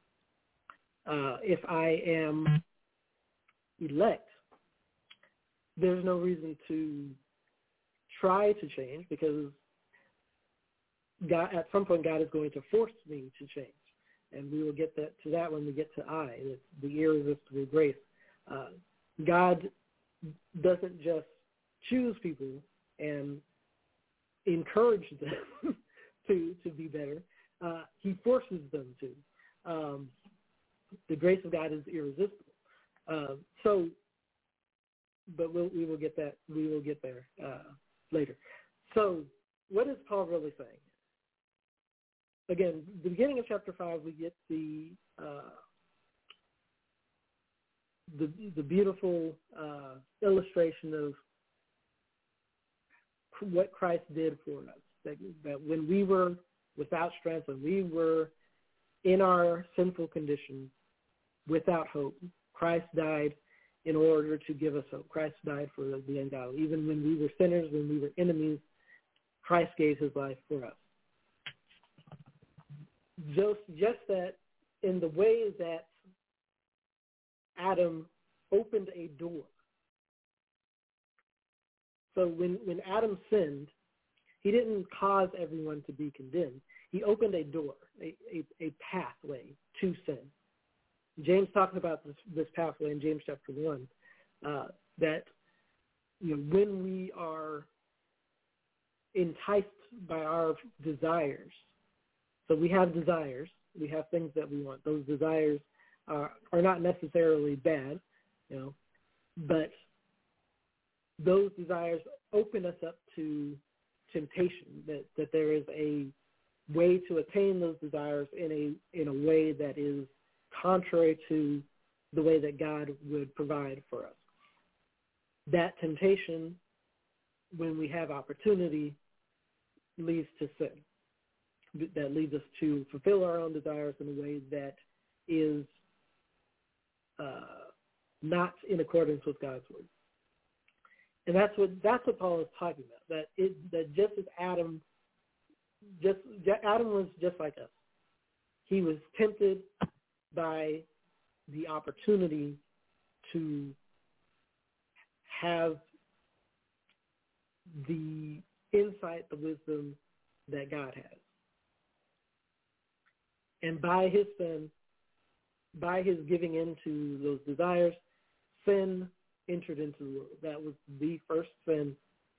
If I am elect, there's no reason to try to change, because God, at some point, God is going to force me to change. And we will get to that when we get to I. It's the irresistible grace. God doesn't just choose people and encourage them to be better. He forces them to. The grace of God is irresistible. But we will get that. We will get there later. So, what is Paul really saying? Again, the beginning of chapter 5, we get the beautiful illustration of what Christ did for us. That when we were without strength, when we were in our sinful condition, without hope, Christ died in order to give us hope. Christ died for the ungodly. Even when we were sinners, when we were enemies, Christ gave his life for us. Just that in the way that Adam opened a door. So when Adam sinned, he didn't cause everyone to be condemned. He opened a door, a pathway to sin. James talks about this pathway in James chapter 1, that when we are enticed by our desires, so we have desires, we have things that we want. Those desires are not necessarily bad, but those desires open us up to temptation, that there is a way to attain those desires in a way that is contrary to the way that God would provide for us. That temptation, when we have opportunity, leads to sin. That leads us to fulfill our own desires in a way that is not in accordance with God's word. And that's what Paul is talking about. That just as Adam was just like us. He was tempted by the opportunity to have the insight, the wisdom that God has. And by his sin, by his giving into those desires, sin entered into the world. That was the first sin,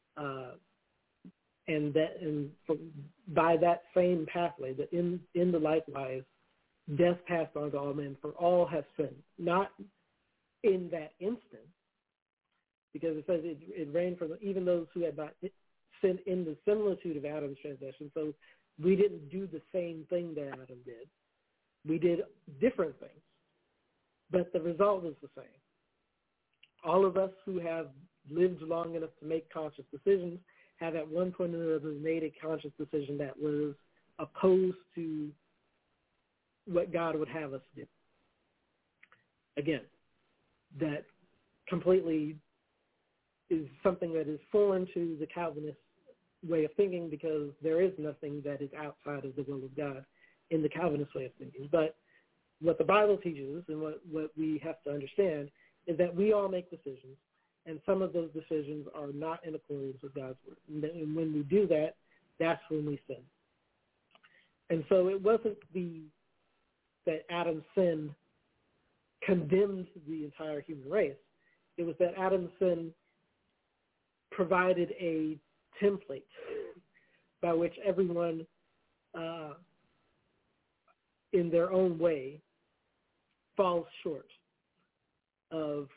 and by that same pathway, that in the likewise, death passed on to all men, for all have sinned. Not in that instant, because it says it reigned from even those who had not sinned in the similitude of Adam's transgression. So we didn't do the same thing that Adam did. We did different things, but the result was the same. All of us who have lived long enough to make conscious decisions have at one point or another made a conscious decision that was opposed to what God would have us do. Again, that completely is something that is foreign to the Calvinist way of thinking, because there is nothing that is outside of the will of God in the Calvinist way of thinking. But what the Bible teaches and what we have to understand is that we all make decisions, and some of those decisions are not in accordance with God's word. And when we do that, that's when we sin. And so it wasn't that Adam's sin condemned the entire human race. It was that Adam's sin provided a template by which everyone, in their own way, falls short of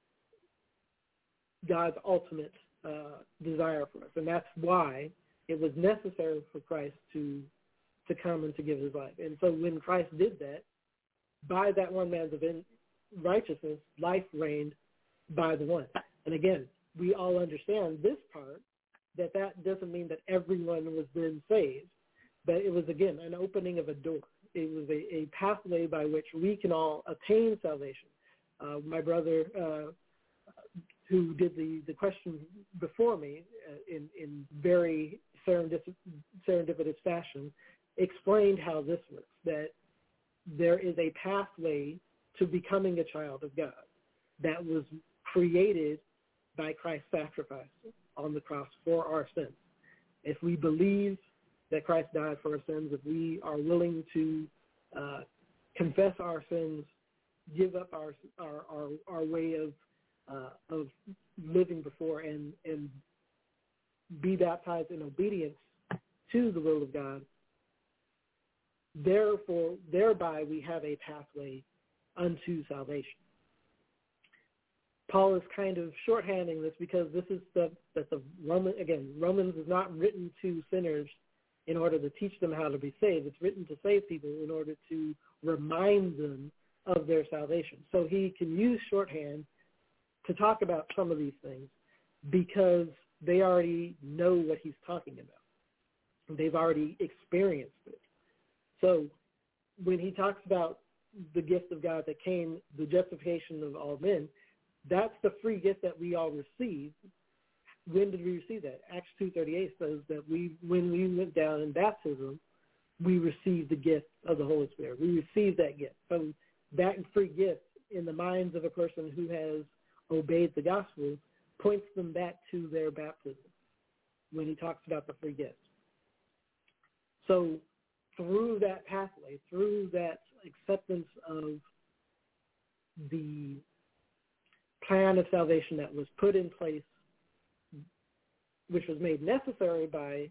God's ultimate desire for us. And that's why it was necessary for Christ to come and to give his life. And so when Christ did that, by that one man's righteousness, life reigned by the one. And again, we all understand this part, that doesn't mean that everyone was then saved, but it was, again, an opening of a door. It was a pathway by which we can all attain salvation. My brother, who did the question before me in very serendipitous fashion, explained how this works, that there is a pathway to becoming a child of God that was created by Christ's sacrifice on the cross for our sins. If we believe that Christ died for our sins, if we are willing to confess our sins, give up our way of living before, and be baptized in obedience to the will of God, thereby we have a pathway unto salvation. Paul is kind of shorthanding this because this is Romans is not written to sinners in order to teach them how to be saved. It's written to save people in order to remind them of their salvation. So he can use shorthand to talk about some of these things because they already know what he's talking about. They've already experienced it. So when he talks about the gift of God that came, the justification of all men, that's the free gift that we all receive. When did we receive that? Acts 2:38 says that when we went down in baptism, we received the gift of the Holy Spirit. We received that gift. So that free gift in the minds of a person who has obeyed the gospel points them back to their baptism when he talks about the free gift. So through that pathway, through that acceptance of the plan of salvation that was put in place, which was made necessary by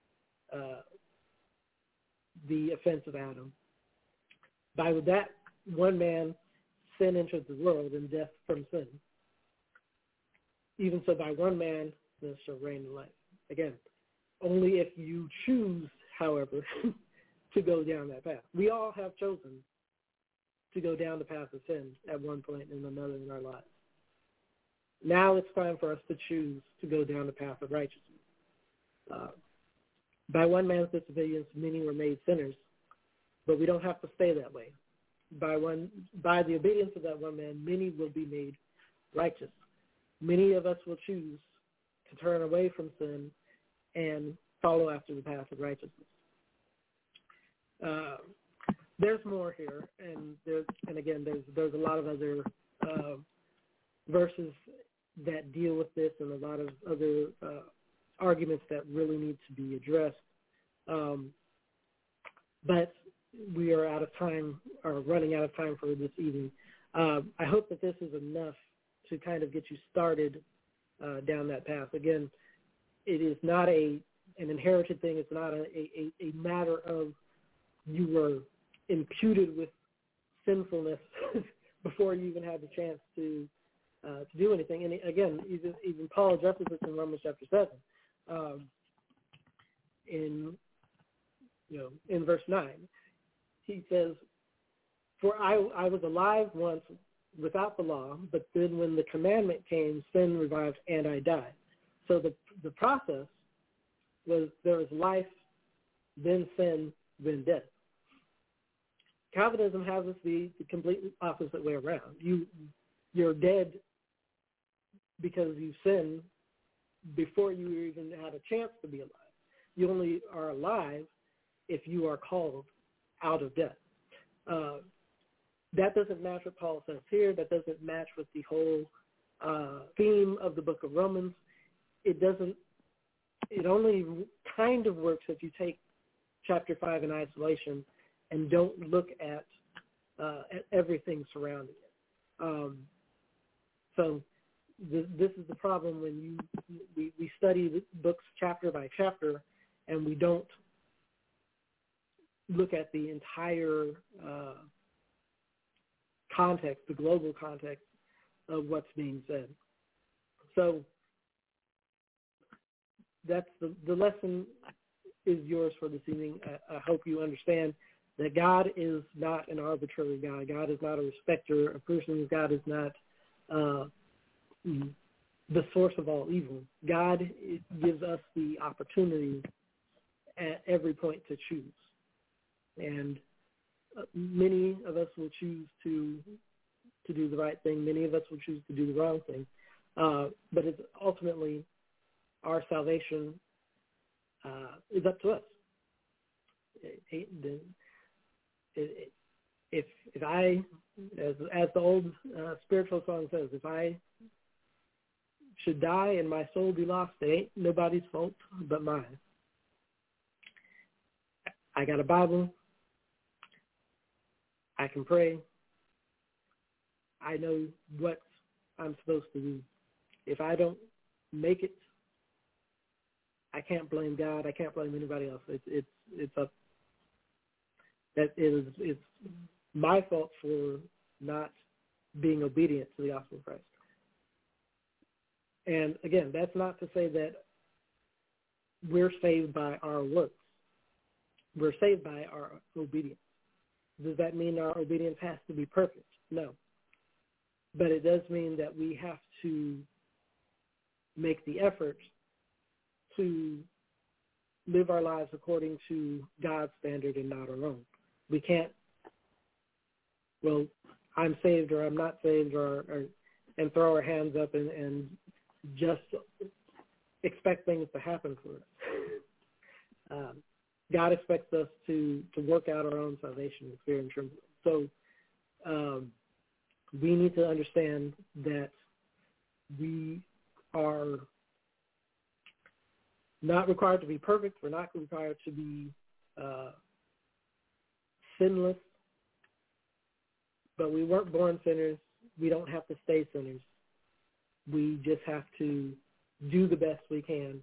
the offense of Adam, by that one man, sin entered the world and death from sin. Even so, by one man, there shall reign in life. Again, only if you choose, however, to go down that path. We all have chosen to go down the path of sin at one point and another in our lives. Now it's time for us to choose to go down the path of righteousness. By one man's disobedience, many were made sinners, but we don't have to stay that way. By the obedience of that one man, many will be made righteous. Many of us will choose to turn away from sin and follow after the path of righteousness. There's more here, and there's a lot of other verses that deal with this, and a lot of other arguments that really need to be addressed. But we are out of time, or running out of time for this evening. I hope that this is enough to kind of get you started down that path. Again, it is not an inherited thing. It's not a matter of you were imputed with sinfulness before you even had the chance to do anything. And again, even Paul addresses this in Romans chapter 7, in verse 9. He says, "For I was alive once without the law, but then when the commandment came, sin revived and I died. So the process was there was life, then sin, then death. Calvinism has us the complete opposite way around. You're dead because you sinned before you even had a chance to be alive. You only are alive if you are called out of death. That doesn't match what Paul says here. That doesn't match with the whole theme of the book of Romans. It doesn't. It only kind of works if you take chapter 5 in isolation and don't look at everything surrounding it. So this is the problem when we study the books chapter by chapter and we don't look at the entire context, the global context of what's being said. So that's the lesson is yours for this evening. I hope you understand that God is not an arbitrary God. God is not a respecter of persons. God is not the source of all evil. God gives us the opportunity at every point to choose. And many of us will choose to do the right thing. Many of us will choose to do the wrong thing. But it's ultimately our salvation is up to us. If I, as the old spiritual song says, if I should die and my soul be lost, it ain't nobody's fault but mine. I got a Bible. I can pray. I know what I'm supposed to do. If I don't make it, I can't blame God. I can't blame anybody else. It's up. It's my fault for not being obedient to the gospel of Christ. And again, that's not to say that we're saved by our works. We're saved by our obedience. Does that mean our obedience has to be perfect? No. But it does mean that we have to make the effort to live our lives according to God's standard and not our own. We can't, well, I'm saved or I'm not saved and throw our hands up and just expect things to happen for us. God expects us to work out our own salvation with fear and trembling. So we need to understand that we are not required to be perfect. We're not required to be sinless. But we weren't born sinners. We don't have to stay sinners. We just have to do the best we can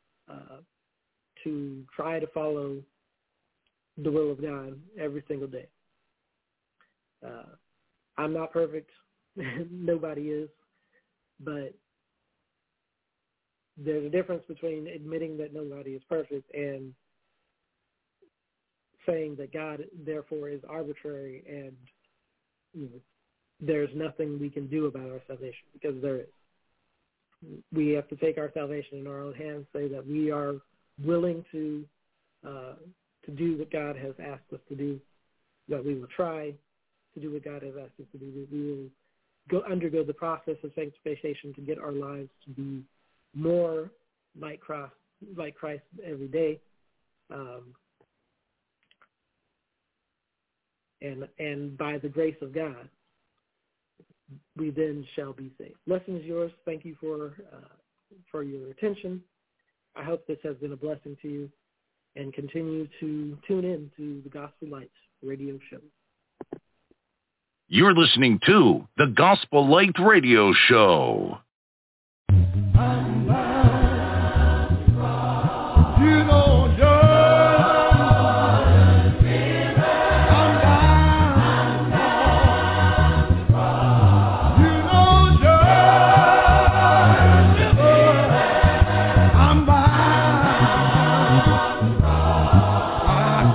to try to follow the will of God every single day. I'm not perfect. Nobody is. But there's a difference between admitting that nobody is perfect and saying that God, therefore, is arbitrary and there's nothing we can do about our salvation, because there is. We have to take our salvation in our own hands, say that we are willing to do what God has asked us to do, that we will try to do what God has asked us to do, that we will undergo the process of sanctification to get our lives to be more like Christ every day. And by the grace of God, we then shall be saved. Lesson is yours. Thank you for your attention. I hope this has been a blessing to you, and continue to tune in to the Gospel Light radio show. You're listening to the Gospel Light Radio Show.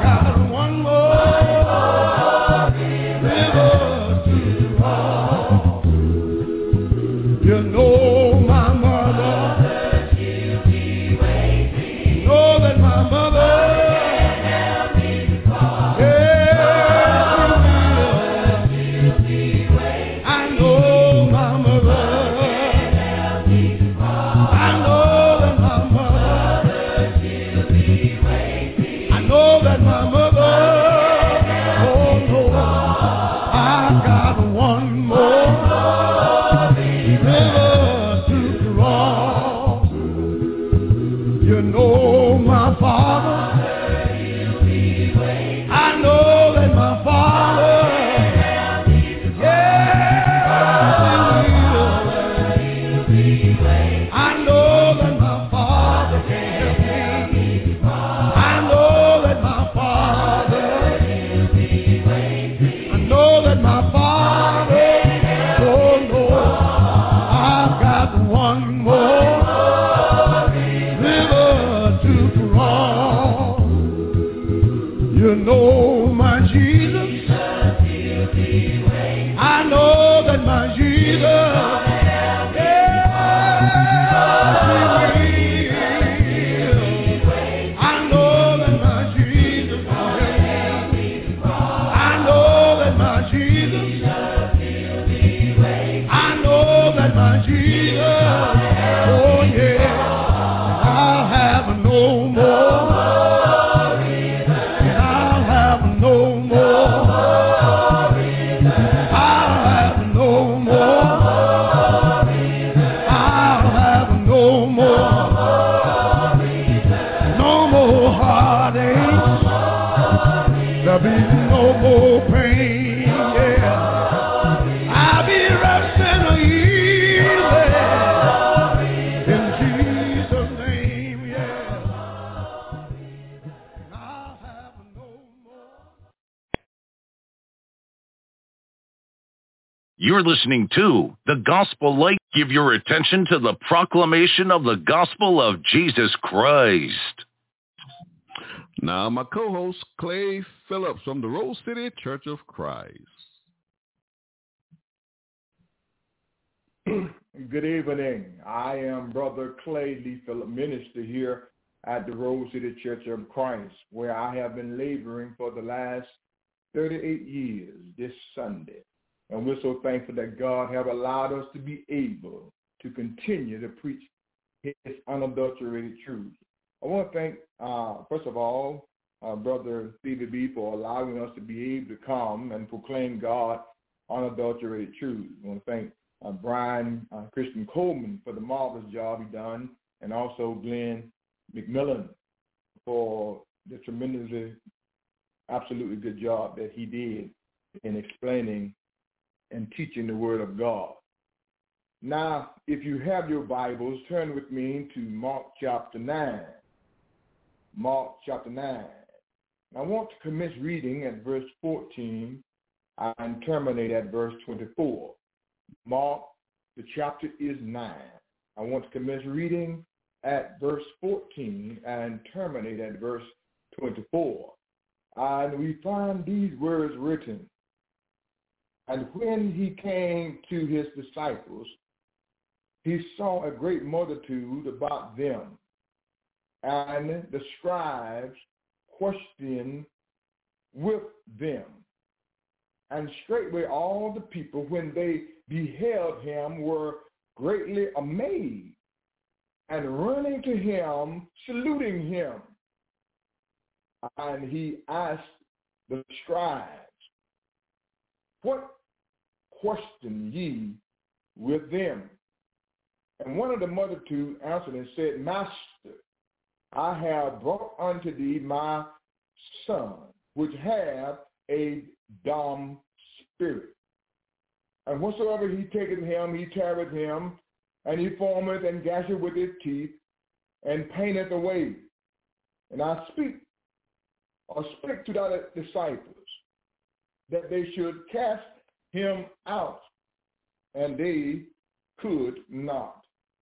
One more river to cross. I know that my Father can help me. I know that my Father. I know that my Father. Oh no, I've got one more river to cross. You know my Jesus. I know that my Jesus. There'll be no more pain, yeah. I'll be resting easy in Jesus' name, yeah. I'll have no more. You're listening to The Gospel Light. Give your attention to the proclamation of the gospel of Jesus Christ. Now, my co-host, Clay Phillips from the Rose City Church of Christ. Good evening. I am Brother Clay Lee Phillips, minister here at the Rose City Church of Christ, where I have been laboring for the last 38 years this Sunday. And we're so thankful that God have allowed us to be able to continue to preach his unadulterated truth. I want to thank, first of all, Brother Stevie B for allowing us to be able to come and proclaim God unadulterated truth. I want to thank Brian Christian Coleman for the marvelous job he done, and also Glenn McMillan for the tremendously, absolutely good job that he did in explaining and teaching the Word of God. Now, if you have your Bibles, turn with me to Mark chapter 9. Mark chapter 9. I want to commence reading at verse 14 and terminate at verse 24. Mark, the chapter is 9. I want to commence reading at verse 14 and terminate at verse 24. And we find these words written. And when he came to his disciples, he saw a great multitude about them. And the scribes questioned with them. And straightway all the people, when they beheld him, were greatly amazed, and running to him, saluting him. And he asked the scribes, what question ye with them? And one of the multitude answered and said, Master, I have brought unto thee my son, which hath a dumb spirit. And whatsoever he taketh him, he teareth him, and he formeth and gasheth with his teeth, and painteth away. And I spake to thy disciples, that they should cast him out, and they could not.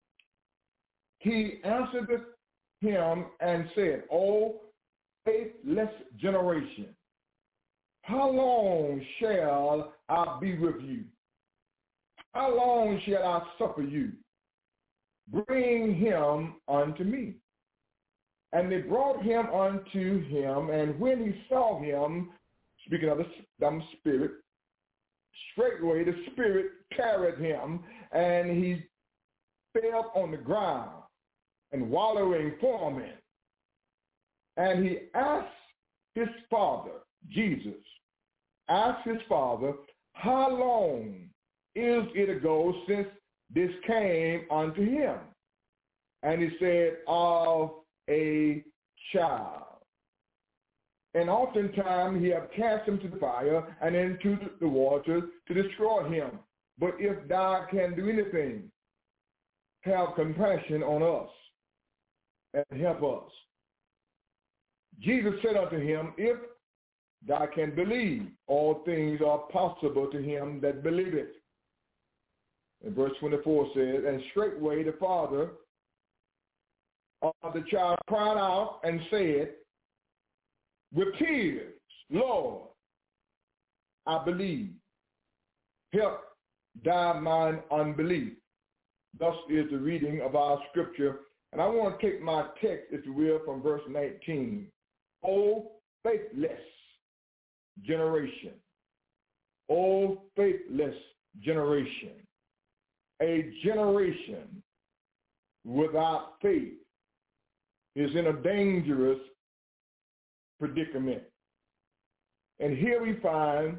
He answered him and said, O faithless generation, how long shall I be with you? How long shall I suffer you? Bring him unto me. And they brought him unto him, and when he saw him, speaking of the dumb spirit, straightway the spirit carried him, and he fell on the ground, and wallowing foaming. And he asked his father, Jesus, asked his father, how long is it ago since this came unto him? And he said, of a child. And oftentimes he have cast him to the fire and into the water to destroy him. But if thou can do anything, have compassion on us and help us. Jesus said unto him, if thou can believe, all things are possible to him that believeth. And verse 24 says, and straightway the father of the child cried out and said with tears, Lord, I believe. Help thy mine unbelief. Thus is the reading of our scripture. And I want to take my text, if you will, from verse 19. O faithless generation. O faithless generation. A generation without faith is in a dangerous predicament. And here we find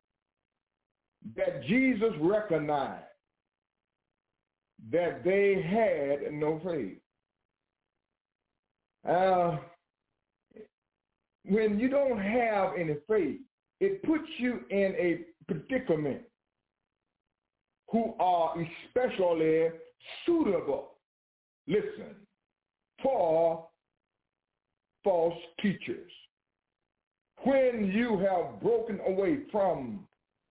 that Jesus recognized that they had no faith. When you don't have any faith, it puts you in a predicament who are especially suitable, listen, for false teachers. When you have broken away from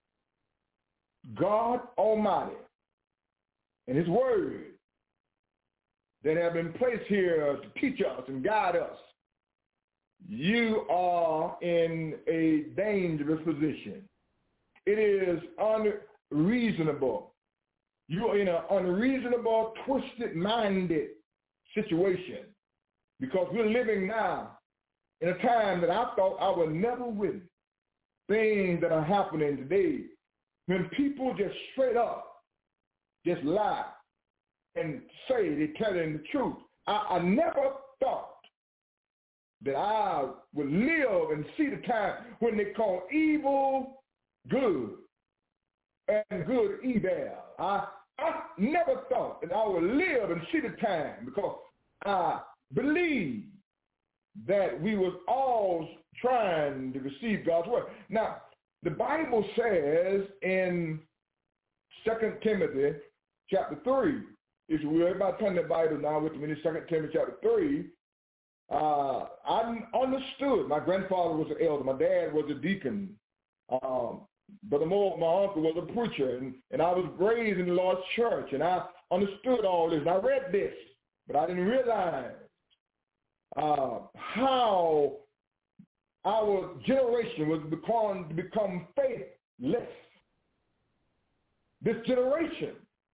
God Almighty and his word that have been placed here to teach us and guide us, you are in a dangerous position. It is unreasonable. You are in an unreasonable, twisted-minded situation because we're living now in a time that I thought I would never witness. Things that are happening today when people just straight up just lie and say they're telling the truth. I never thought that I would live and see the time when they call evil good and good evil. I never thought that I would live and see the time because I believe that we was all trying to receive God's word. Now, the Bible says in 2 Timothy chapter 3, if you will, everybody turn the Bible now with me in 2 Timothy chapter 3, I understood. My grandfather was an elder. My dad was a deacon. Brother Moore, my uncle, was a preacher. And I was raised in the Lord's church. And I understood all this. And I read this. But I didn't realize how our generation was to become faithless. This generation.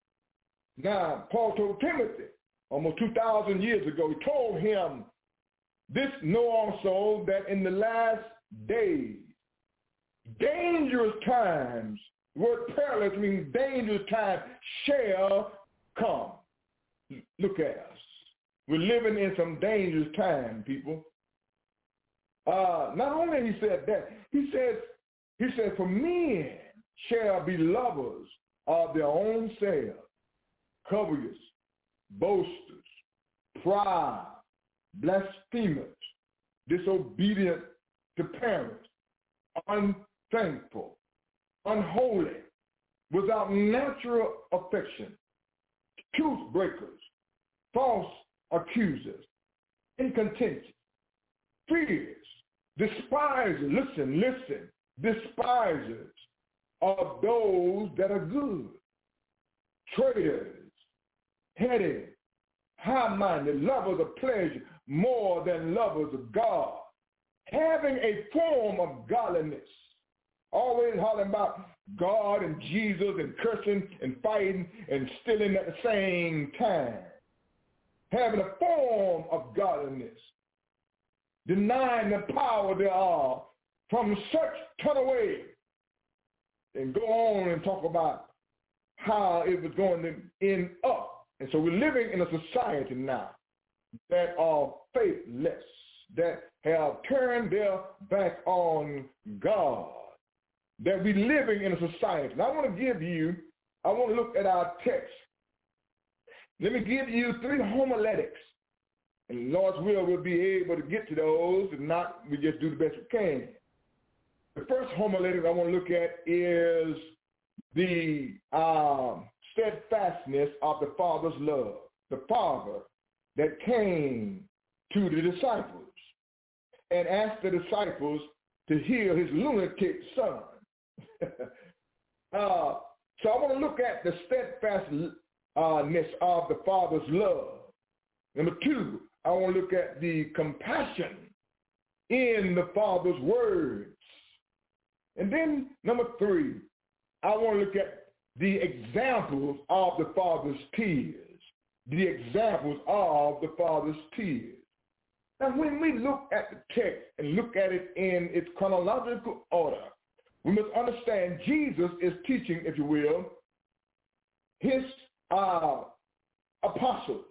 Now, Paul told Timothy almost 2,000 years ago, he told him, this know also that in the last days, dangerous times, the word perilous means dangerous times shall come. Look at us. We're living in some dangerous time, people. Not only he said that, he said, for men shall be lovers of their own selves, covetous, boasters, proud, blasphemers, disobedient to parents, unthankful, unholy, without natural affection, truth breakers, false accusers, incontinent, fierce, despisers, listen, despisers of those that are good, traitors, heady, high-minded, lovers of pleasure more than lovers of God, having a form of godliness, always hollering about God and Jesus and cursing and fighting and stealing at the same time, having a form of godliness, denying the power thereof, from such turn away, and go on and talk about how it was going to end up. And so we're living in a society now that are faithless, that have turned their back on God, that we're living in a society. And I want to look at our text. Let me give you 3 homiletics. And Lord's will, we'll be able to get to those. If not, we just do the best we can. The first homiletic I want to look at is the steadfastness of the Father's love. the Father that came to the disciples and asked the disciples to heal his lunatic son. So I want to look at the steadfastness of the Father's love. Number 2, I want to look at the compassion in the Father's words. And then number 3, I want to look at the examples of the Father's tears. The examples of the Father's tears. Now, when we look at the text and look at it in its chronological order, we must understand Jesus is teaching, if you will, his apostles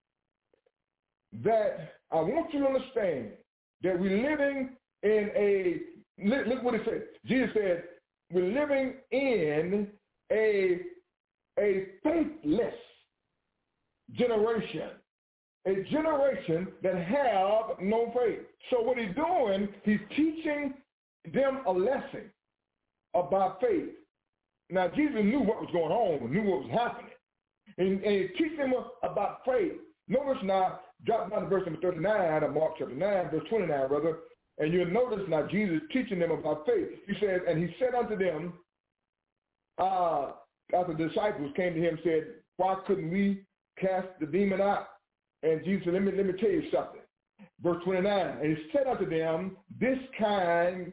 that I want you to understand that we're living in a, look what it said. Jesus said, we're living in a faithless generation, a generation that have no faith. So what he's doing, he's teaching them a lesson about faith. Now, Jesus knew what was going on, knew what was happening. And he's teaching them about faith. Notice now, drop down to verse number 39 of Mark chapter 9, verse 29, brother, and you'll notice now Jesus teaching them about faith. He says, and he said unto them, after the disciples came to him and said, why couldn't we cast the demon out? And Jesus said, let me tell you something. Verse 29, and he said unto them, this kind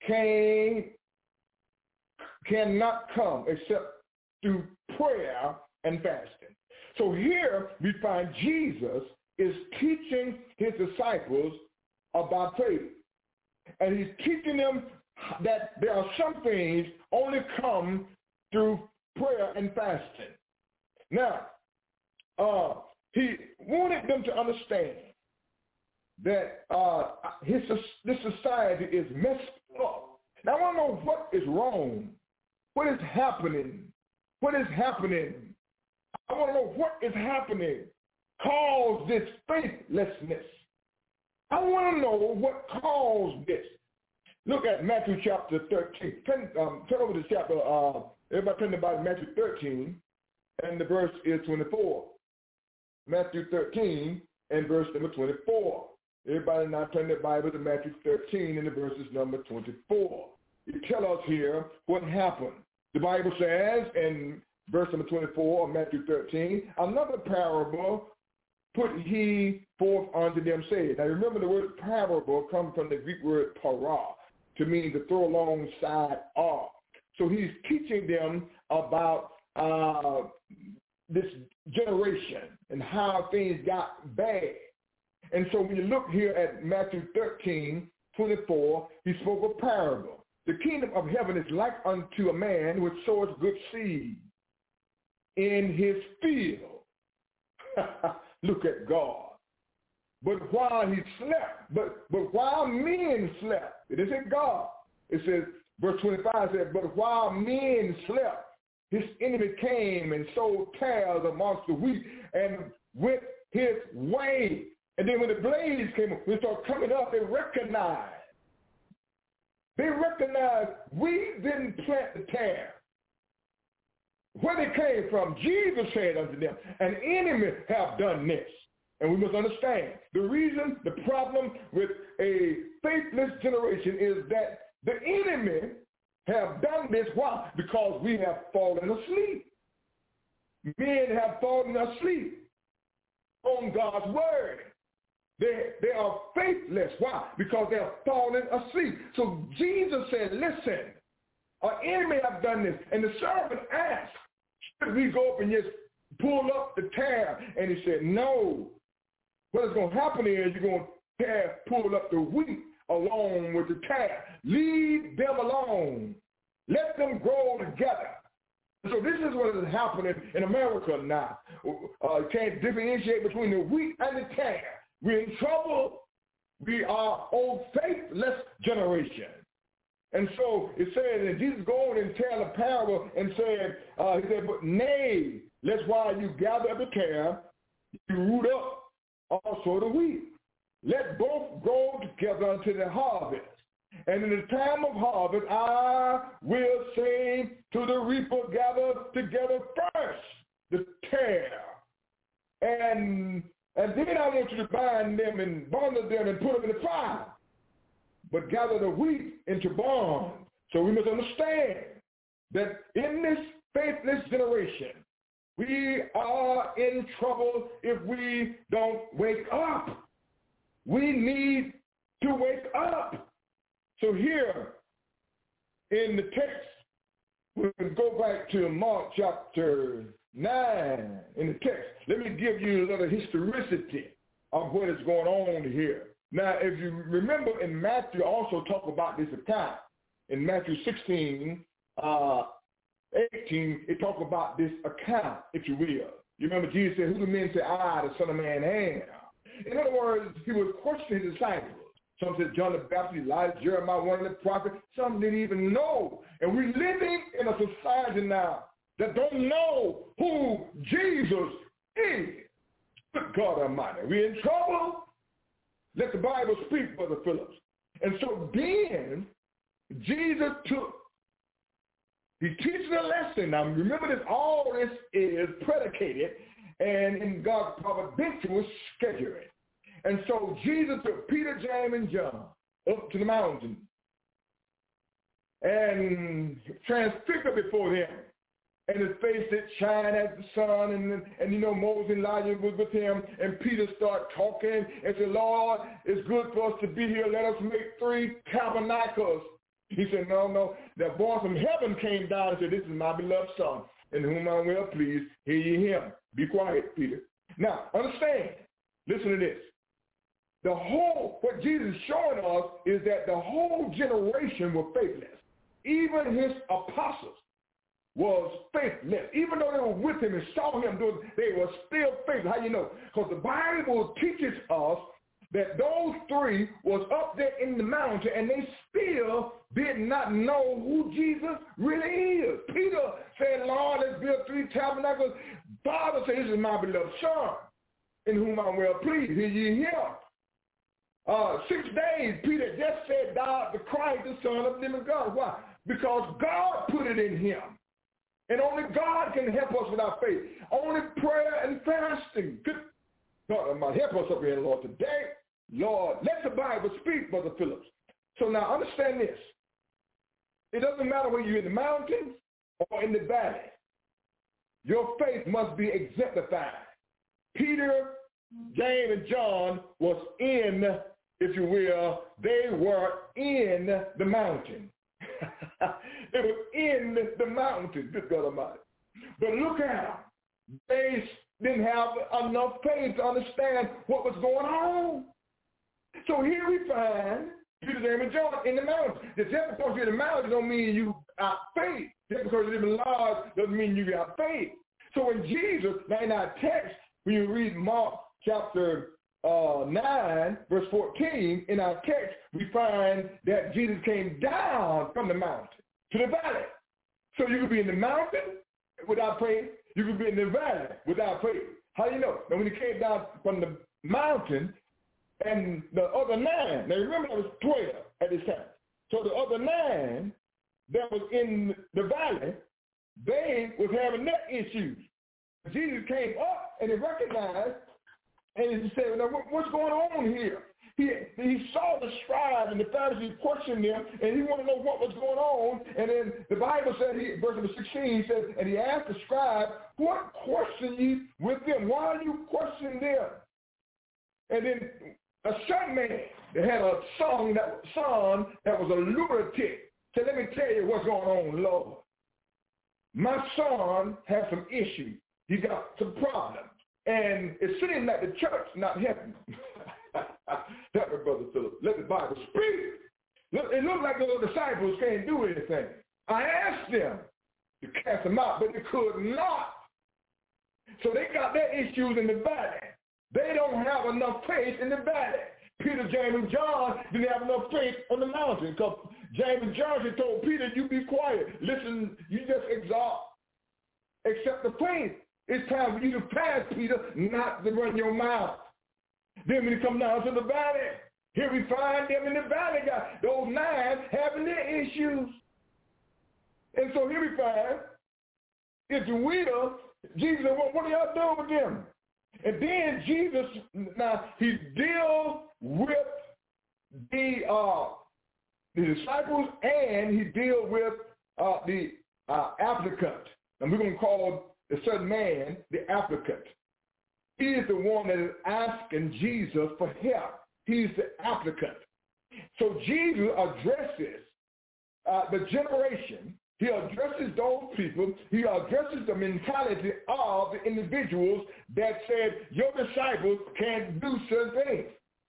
cannot come except through prayer and fasting. So here we find Jesus is teaching his disciples about faith. And he's teaching them that there are some things only come through prayer and fasting. Now, he wanted them to understand that this society is messed up. Now, I want to know what is wrong. What is happening? What is happening? I want to know what is happening. Caused this faithlessness. I want to know what caused this. Look at Matthew chapter 13. Turn over to chapter, everybody turn about Matthew 13, and the verse is 24. Matthew 13 and verse number 24. Everybody now turn their Bible to Matthew 13 and the verse is number 24. It tells us here what happened. The Bible says in verse number 24 of Matthew 13, another parable put he forth unto them, saying. Now remember, the word parable comes from the Greek word para, to mean to throw alongside of. So he's teaching them about this generation and how things got bad. And so when you look here at Matthew 13, 24, he spoke a parable. The kingdom of heaven is like unto a man which sows good seed in his field. Look at God. But while he slept, but while men slept, it isn't God. It says, verse 25 says, but while men slept, his enemy came and sowed tares amongst the wheat and went his way. And then when the blaze came up, when it started coming up, they recognized. We didn't plant the tare. Where they came from, Jesus said unto them, an enemy have done this. And we must understand, the problem with a faithless generation is that the enemy have done this. Why? Because we have fallen asleep. Men have fallen asleep on God's word. They are faithless. Why? Because they have fallen asleep. So Jesus said, listen, our enemy have done this. And the servant asked, should we go up and just pull up the tare? And he said, no. What is going to happen is you're going to pull up the wheat along with the tare. Leave them alone. Let them grow together. So this is what is happening in America now. You can't differentiate between the wheat and the tare. We're in trouble. We are a faithless generation. And so it said that Jesus go on and tell a parable and said, he said, but nay, lest while you gather up the tare, you root up also the wheat. Let both grow together unto the harvest. And in the time of harvest, I will say to the reaper, gather together first the tare And then I want you to bind them and bundle them and put them in the fire, but gather the wheat into barns. So we must understand that in this faithless generation, we are in trouble if we don't wake up. We need to wake up. So here in the text, we can go back to Mark chapter 9 in the text. Let me give you a little historicity of what is going on here. Now, if you remember in Matthew, also talk about this account. In Matthew 16, 18, it talk about this account, if you will. You remember Jesus said, who do men say I, the Son of Man, am? In other words, he was questioning his disciples. Some said John the Baptist, Elijah, Jeremiah, one of the prophets. Some didn't even know. And we're living in a society now that don't know who Jesus is. Good God Almighty. We're in trouble. Let the Bible speak, Brother Phillips. And so then Jesus he's teaching a lesson. Now remember this, all this is predicated and in God's providential scheduling. And so Jesus took Peter, James, and John up to the mountain and transfigured before them. And his face did shine as the sun, and you know, Moses and Elijah was with him, and Peter started talking and said, Lord, it's good for us to be here. Let us make 3 tabernacles. He said, no. That voice from heaven came down and said, this is my beloved son, in whom I'm well pleased. Hear ye him. Be quiet, Peter. Now, understand. Listen to this. What Jesus is showing us is that the whole generation were faithless. Even his apostles was faithless. Even though they were with him and saw him do it, they were still faithless. How you know? Because the Bible teaches us that those 3 was up there in the mountain and they still did not know who Jesus really is. Peter said, Lord, let's build 3 tabernacles. Father said, this is my beloved son, in whom I'm well pleased. Hear ye him. 6 days, Peter just said, thou art the Christ, the Son of the living God. Why? Because God put it in him. And only God can help us with our faith. Only prayer and fasting. Good God might help us up here, Lord, today. Lord, let the Bible speak, Brother Phillips. So now understand this. It doesn't matter whether you're in the mountains or in the valley. Your faith must be exemplified. Peter, James, and John was in, if you will, they were in the mountain. They were in the mountain, good God Almighty. But look at them. They didn't have enough faith to understand what was going on. So here we find Peter, James, and John in the mountain. Just because you're in the mountain don't mean you have faith. Just because you live in large doesn't mean you got faith. So when Jesus, now in our text, when you read Mark chapter 9, verse 14, in our text, we find that Jesus came down from the mountain to the valley. So you could be in the mountain without faith. You could be in the valley without faith. How do you know? Now when he came down from the mountain, and the other 9, now remember there was 12 at this time. So the other 9 that was in the valley, they was having their issues. Jesus came up and he recognized, and he said, now, what's going on here? He saw the scribes and the Pharisees questioning them, and he wanted to know what was going on. And then the Bible said, verse number 16, he said, and he asked the scribe, what question ye with them? Why are you questioning them? And then a certain man that had a son that was a lunatic said, let me tell you what's going on, Lord. My son has some issues. He got some problems. And it seems like the church not helping him. Help me, Brother Philip. Let the Bible speak. It looked like the little disciples can't do anything. I asked them to cast them out, but they could not. So they got their issues in the valley. They don't have enough faith in the valley. Peter, James, and John didn't have enough faith on the mountain because James and John had told Peter, you be quiet. Listen, you just accept the faith. It's time for you to pass, Peter, not to run your mouth. Then when you come down to the valley, here we find them in the valley, guys. Those 9 having their issues. And so here we find, if you will, Jesus said, what are y'all doing with them? And then Jesus, now he deals with the disciples, and he deals with the applicant. And we're going to call a certain man the applicant. He is the one that is asking Jesus for help. He's the applicant. So Jesus addresses the generation. He addresses those people. He addresses the mentality of the individuals that said, your disciples can't do certain things.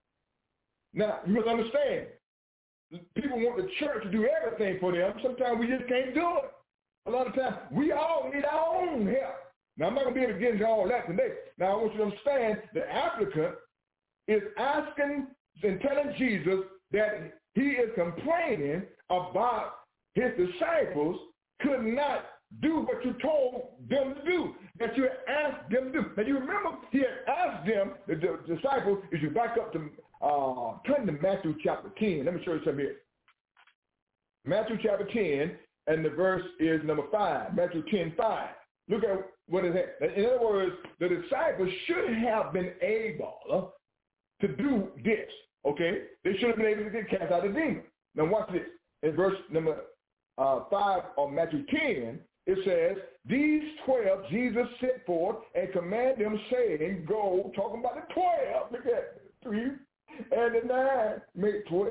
Now, you must understand, people want the church to do everything for them. Sometimes we just can't do it. A lot of times, we all need our own help. Now, I'm not going to be able to get into all that today. Now, I want you to understand the applicant is asking and telling Jesus that he is complaining about his disciples could not do what you told them to do, that you had asked them to do. Now, you remember he had asked them, the disciples, if you back up to, turn to Matthew chapter 10. Let me show you something here. Matthew chapter 10, and the verse is number 5. Matthew 10:5. Look at what it has. In other words, the disciples should have been able to do this, okay? They should have been able to get cast out the demon. Now watch this. In verse number 5 of Matthew 10, it says, these 12 Jesus sent forth and commanded them, saying, go, talking about the 12, look at 3, and the 9 make 12.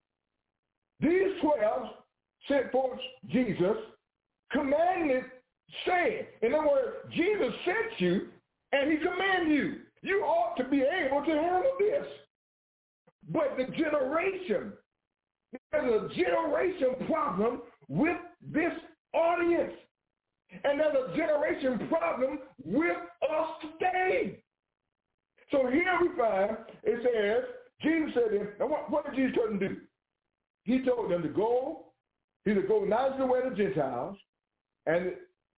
These 12 sent forth Jesus, commanded, saying, in other words, Jesus sent you, and he commanded you. You ought to be able to handle this. But the generation, there's a generation problem with this audience. And there's a generation problem with us today. So here we find, it says, Jesus said to them, now what did Jesus tell them to do? He told them to go, either go not to the way of the Gentiles, and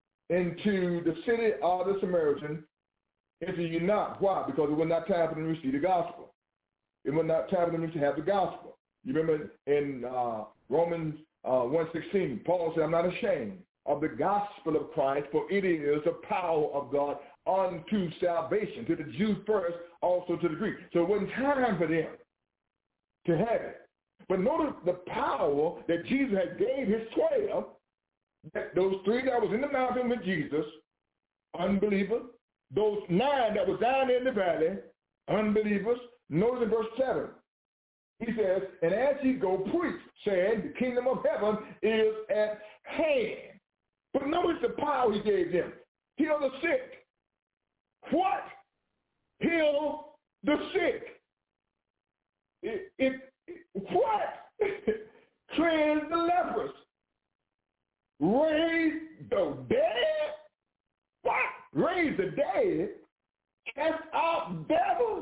into the city of the Samaritan, enter you not. Why? Because it was not time for them to receive the gospel. It was not time for them to have the gospel. You remember in Romans 1:16, Paul said, I'm not ashamed of the gospel of Christ, for it is the power of God unto salvation, to the Jew first, also to the Greek. So it wasn't time for them to have it. But notice the power that Jesus had gave his 12, those 3 that was in the mountain with Jesus, unbelievers, those 9 that was down in the valley, unbelievers. Notice in verse 7, he says, and as ye go preach, saying, the kingdom of heaven is at hand. But notice the power he gave them. Heal the sick. What? Heal the sick. What? Cleanse the lepers. Raise the dead? What? Raise the dead? Cast out devils.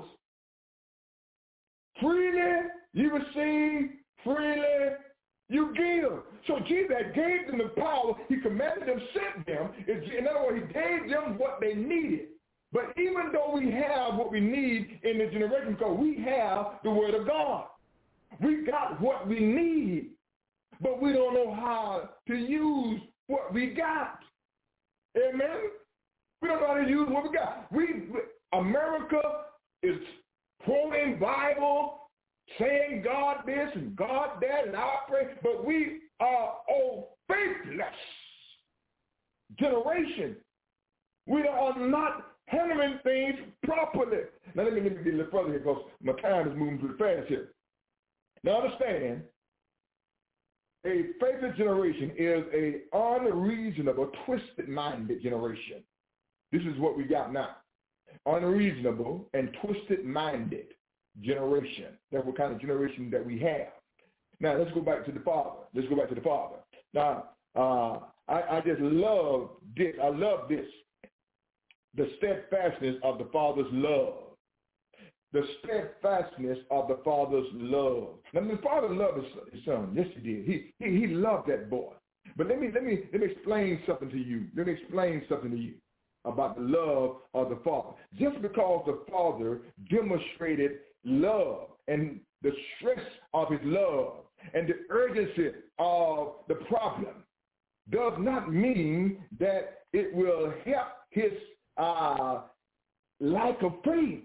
Freely you receive, freely you give. So Jesus gave them the power. He commanded them, sent them. In other words, he gave them what they needed. But even though we have what we need in the generation, because we have the word of God, we got what we need, but we don't know how to use what we got. Amen? We don't know how to use what we got. America is quoting Bible, saying God this and God that, and I pray, but we are a faithless generation. We are not handling things properly. Now let me get a little further here because my time is moving too fast here. Now understand, a faithless generation is an unreasonable, twisted-minded generation. This is what we got now. Unreasonable and twisted-minded generation. That's what kind of generation that we have. Now, let's go back to the Father. Now, I just love this. I love this. The steadfastness of the Father's love. The steadfastness of the Father's love. Now, the Father loved his son. Yes, he did. He loved that boy. But let me explain something to you. About the love of the Father. Just because the Father demonstrated love and the stress of his love and the urgency of the problem does not mean that it will help his lack of faith.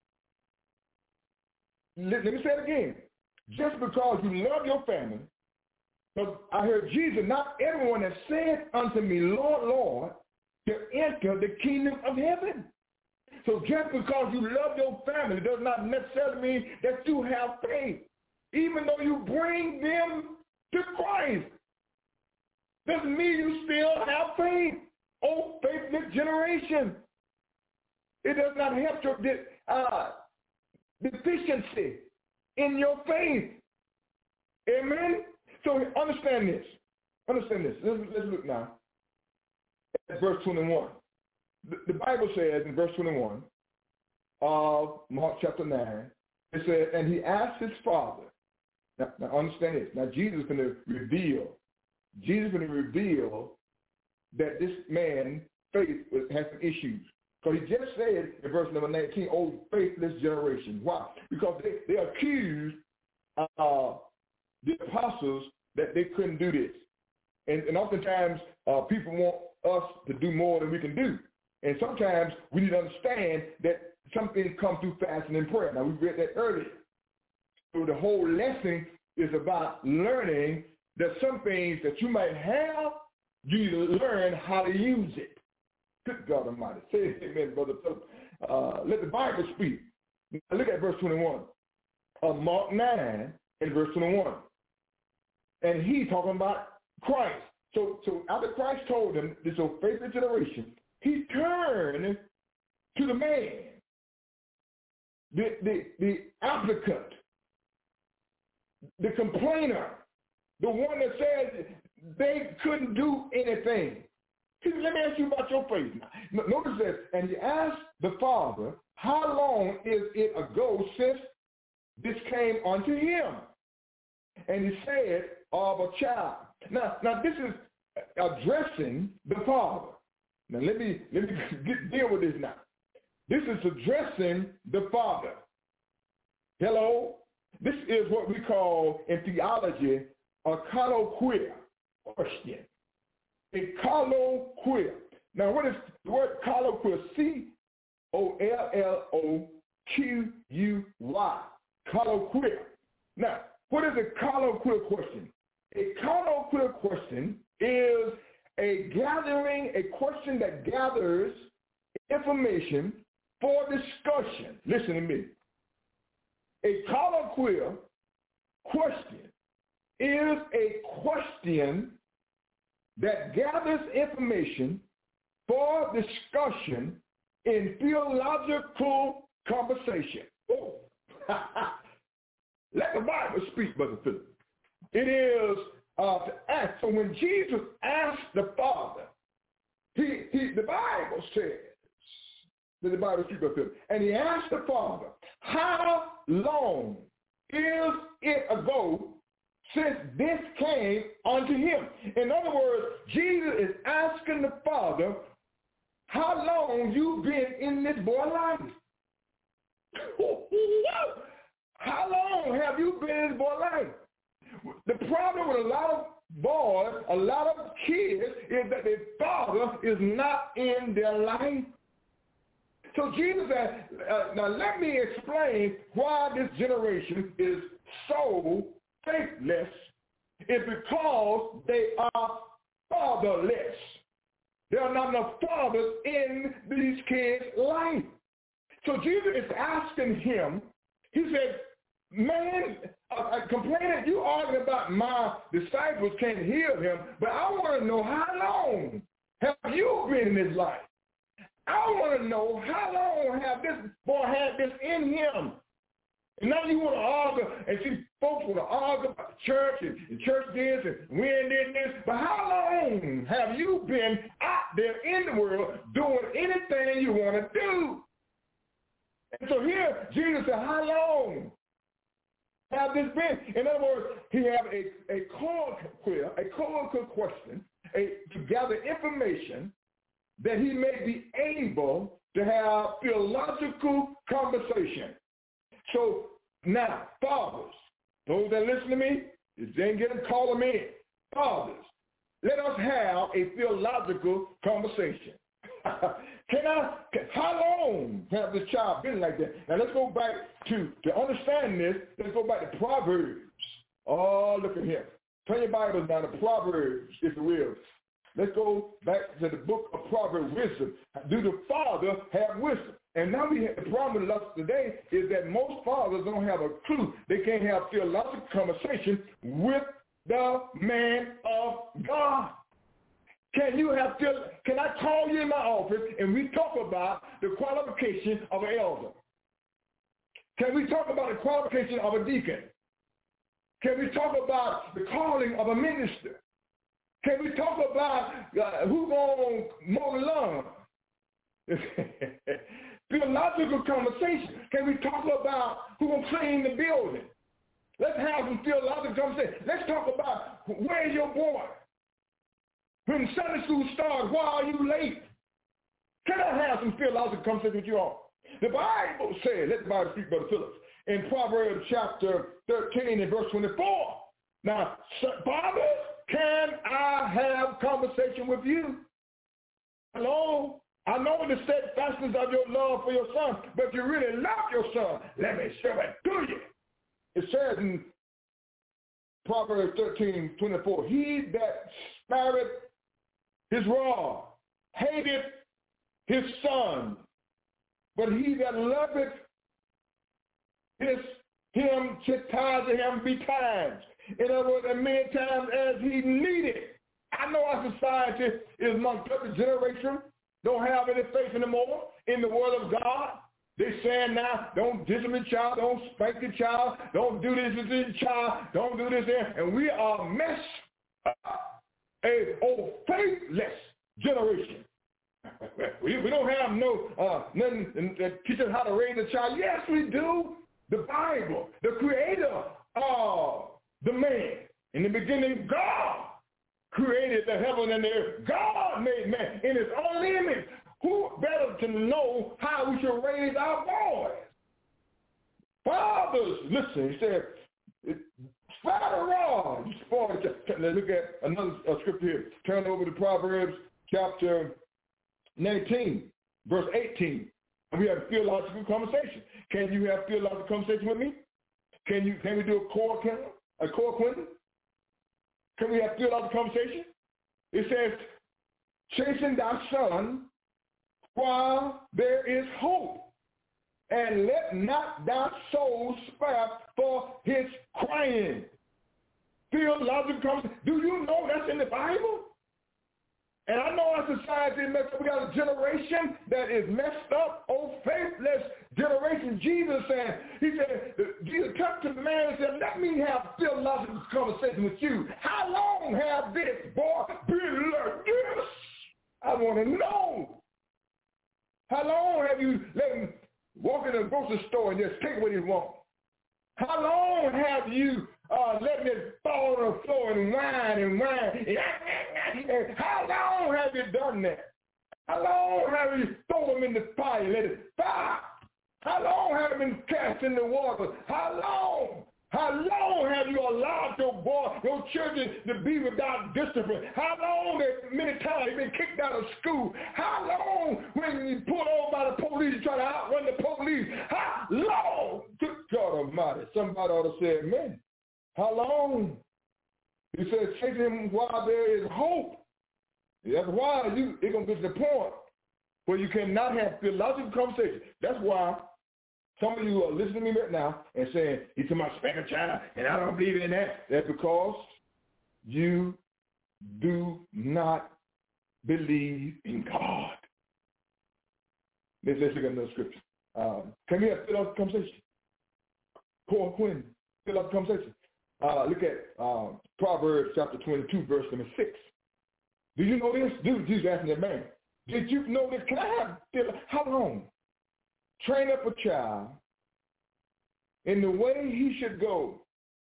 Let me say it again. Just because you love your family, but I heard Jesus, not everyone that said unto me, Lord, Lord, to enter the kingdom of heaven. So just because you love your family does not necessarily mean that you have faith. Even though you bring them to Christ, doesn't mean you still have faith. Oh, faithless generation. It does not help your deficiency in your faith. Amen? So understand this. Let's look now at verse 21. The Bible says in verse 21 of Mark chapter 9, it says, and he asked his father. Now understand this. Now Jesus is going to reveal that this man's faith has some issues. Because he just said in verse number 19, oh, faithless generation. Why? Because they accused the apostles that they couldn't do this. And oftentimes people want us to do more than we can do. And sometimes we need to understand that some things come through fasting and prayer. Now, we read that earlier. So the whole lesson is about learning that some things that you might have, you need to learn how to use it. Good God Almighty. Say amen, Brother Philip. Let the Bible speak. Now look at verse 21 of Mark 9 and verse 21. And he talking about Christ. So after Christ told him, this is faithful generation, he turned to the man, the applicant, the complainer, the one that said they couldn't do anything. He said, let me ask you about your faith now. Notice this, and he asked the father, how long is it ago since this came unto him? And he said, of a child. Now this is addressing the father. Now let me deal with this now. This is addressing the father. Hello? This is what we call in theology a colloquial question. A colloquial. Now what is the word colloquial? C-O-L-L-O-Q-U-Y. Colloquial. Now, what is a colloquial question? A colloquial question is a question that gathers information for discussion. Listen to me. A colloquial question is a question that gathers information for discussion in theological conversation. Oh. Let the Bible speak, Brother Philip. It is to ask. So when Jesus asked the Father, the Bible says, that the Bible speaks, Brother Philip, and he asked the Father, how long is it ago since this came unto him? In other words, Jesus is asking the Father, how long you been in this boy's life? How long have you been in this boy's life? The problem with a lot of boys, a lot of kids, is that their father is not in their life. So Jesus said, now let me explain why this generation is so faithless. It's because they are fatherless. There are not enough fathers in these kids' life. So Jesus is asking him, he said, man, complaining, you arguing about my disciples can't heal him, but I want to know how long have you been in his life? I want to know how long have this boy had this in him? And now you want to argue, and see, folks want to argue about the church and church this and when did this, but how long have you been out there in the world doing anything you want to do? And so here, Jesus said, how long have this been? In other words, he had a colloquial question to gather information that he may be able to have theological conversation. So now, fathers, those that listen to me, if they ain't get them, call them in. Fathers, let us have a theological conversation. How long have this child been like that? Now let's go back to understand this. Let's go back to Proverbs. Oh, look at here. Turn your Bibles down to Proverbs, if you will. Let's go back to the book of Proverbs, wisdom. Do the father have wisdom? And now the problem with us today is that most fathers don't have a clue. They can't have theological conversation with the man of God. Can I call you in my office and we talk about the qualification of an elder? Can we talk about the qualification of a deacon? Can we talk about the calling of a minister? Can we talk about who's going to mow the lawn? Theological conversation. Can we talk about who's going to clean the building? Let's have some theological conversation. Let's talk about where's your boy? When Sunday school starts, why are you late? Can I have some theological conversation with you all? The Bible says, let the Bible speak, Brother Phillips, in Proverbs chapter 13 and verse 24. Now, Father, can I have conversation with you? Hello? I know the steadfastness of your love for your son, but you really love your son. Let me show it to you. It says in Proverbs 13:24, he that spareth his rod hateth his son, but he that loveth him chastiseth him betimes. In other words, as many times as he needed. I know our society is among the generation don't have any faith anymore in the word of God. They're saying now, don't discipline the child, don't spank the child, don't do this to the child, don't do this there. And we are messed up, a faithless generation. We don't have nothing that teaches us how to raise a child. Yes, we do. The Bible, the creator of the man. In the beginning, God created the heaven and the earth. God made man in his own image. Who better to know how we should raise our boys? Fathers, listen, he said, Father rod. Let's look at another scripture here. Turn over to Proverbs chapter 19, verse 18. And we have a theological conversation. Can you have theological conversation with me? Can we do a core quinton? Can we have theological conversation? It says, chasten thy son while there is hope, and let not thy soul spare for his crying. Theological conversation. Do you know that's in the Bible? And I know our society is messed up. We got a generation that is messed up, faithless generation. Jesus talked to the man and said, let me have theological conversation with you. How long have this boy been like this? I want to know. How long have you let him walk in the grocery store and just take what he wants? How long have you let him fall on the floor and whine and whine? How long have you done that? How long have you thrown him in the fire and let it fire? How long have you been cast in the water? How long? How long have you allowed your boy, your children to be without discipline? How long that many times you've been kicked out of school? How long when you pulled over by the police, you try to outrun the police? How long? Good God Almighty. Somebody ought to say amen. How long? He says, chase him while there is hope. That's why it's going to get to the point where you cannot have theological conversation. That's why some of you are listening to me right now and saying, he's talking about spank a child, and I don't believe in that. That's because you do not believe in God. Let's look at another scripture. Can we have theological conversation? Core Quinn, theological conversation. Look at Proverbs chapter 22, verse number 6. Do you know this? Jesus asking that man. Did you know this? Can I have, how long? Train up a child in the way he should go.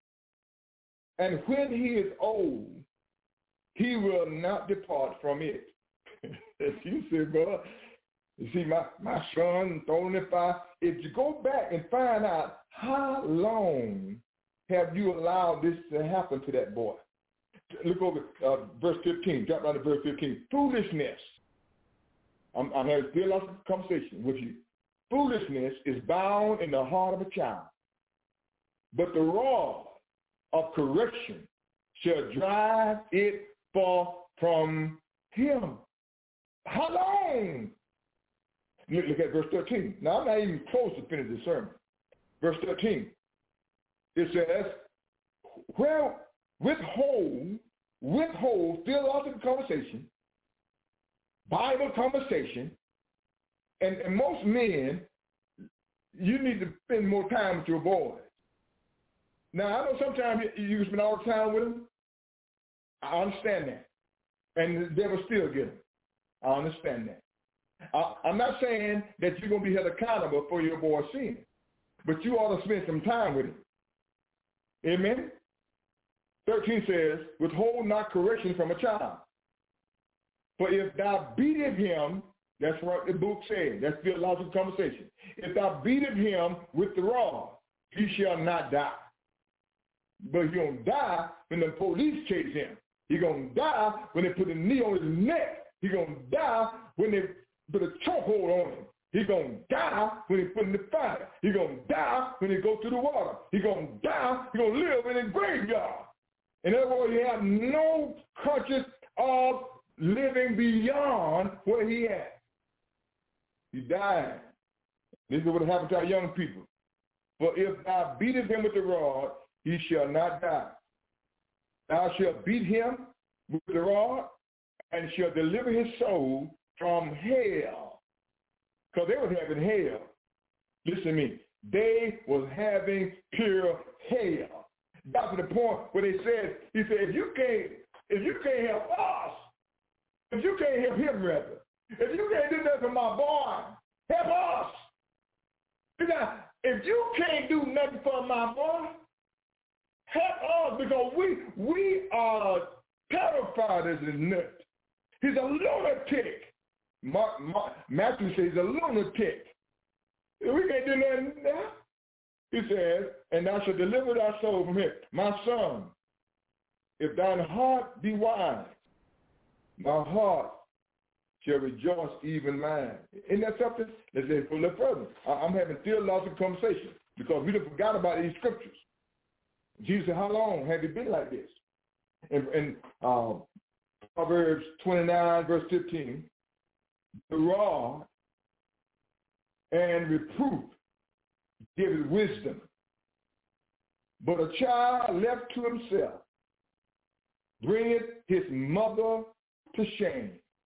And when he is old, he will not depart from it. You said, boy, you see, my son thrown in the fire. If you go back and find out how long have you allowed this to happen to that boy? Look over verse 15. Drop down to verse 15. Foolishness I'm having a theological conversation with you. Foolishness is bound in the heart of a child, but the rod of correction shall drive it far from him. How long? Look at verse 13. Now, I'm not even close to finish the sermon. Verse 13. It says, well, withhold theological conversation, Bible conversation, and most men, you need to spend more time with your boys. Now, I know sometimes you can spend all the time with them. I understand that. And the devil still get them. I understand that. I'm not saying that you're going to be held accountable for your boy's sin, but you ought to spend some time with him. Amen? 13 says, withhold not correction from a child. For if thou beatest him, that's what the book says. That's theological conversation. If thou beatest him with the rod, he shall not die. But he's going to die when the police chase him. He's going to die when they put a knee on his neck. He's going to die when they put a chokehold on him. He's going to die when they put him in the fire. He's going to die when they go through the water. He's going to die. He's going to live in a graveyard. In other words, he has no conscience of living beyond where he at. He died. This is what happened to our young people. For if thou beatest him with the rod, he shall not die. Thou shalt beat him with the rod and shall deliver his soul from hell. Because they was having hell. Listen to me. They was having pure hell. Got to the point where he said, if you can't help us, if you can't help him rather, if you can't do that for my boy, help us. Now, if you can't do nothing for my boy, help us, because we are terrified as a nut. He's a lunatic. Matthew says he's a lunatic. We can't do nothing now. He says, and thou shalt deliver thy soul from him. My son, if thine heart be wise, my heart shall rejoice, even mine. Isn't that something? Let's say a little further. I'm having theological conversation because we done forgot about these scriptures. Jesus said, how long have you been like this? In Proverbs 29, verse 15, the rod and reproof gives wisdom, but a child left to himself bringeth his mother to shame.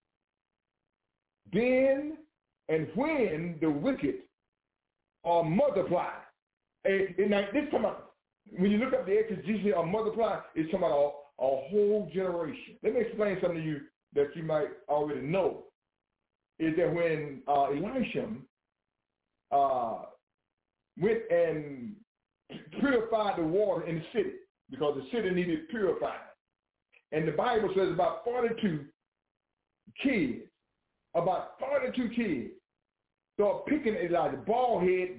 Then and when the wicked are multiplied, and this come out, when you look up the exegesis of multiply, it's talking about a whole generation. Let me explain something to you that you might already know. Is that when Elisha went and purified the water in the city, because the city needed purifying. And the Bible says about 42 kids started picking Elijah, bald head.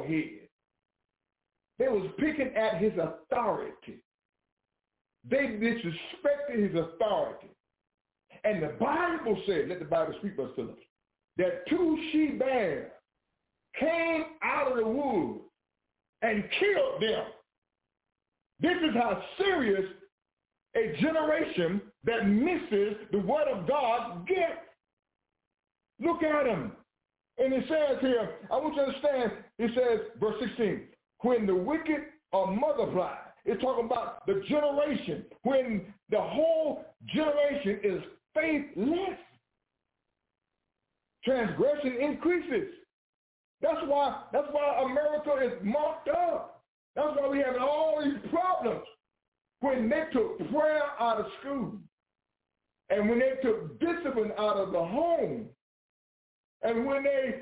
They was picking at his authority. They disrespected his authority. And the Bible said, let the Bible speak for us, Philip, that 2 she-bears came out of the woods and killed them. This is how serious a generation that misses the word of God gets. Look at him. And it says here, I want you to understand, it says, verse 16, when the wicked are multiplied, it's talking about the generation, when the whole generation is faithless. Transgression increases. That's why America is marked up. That's why we have all these problems. When they took prayer out of school, and when they took discipline out of the home, and when they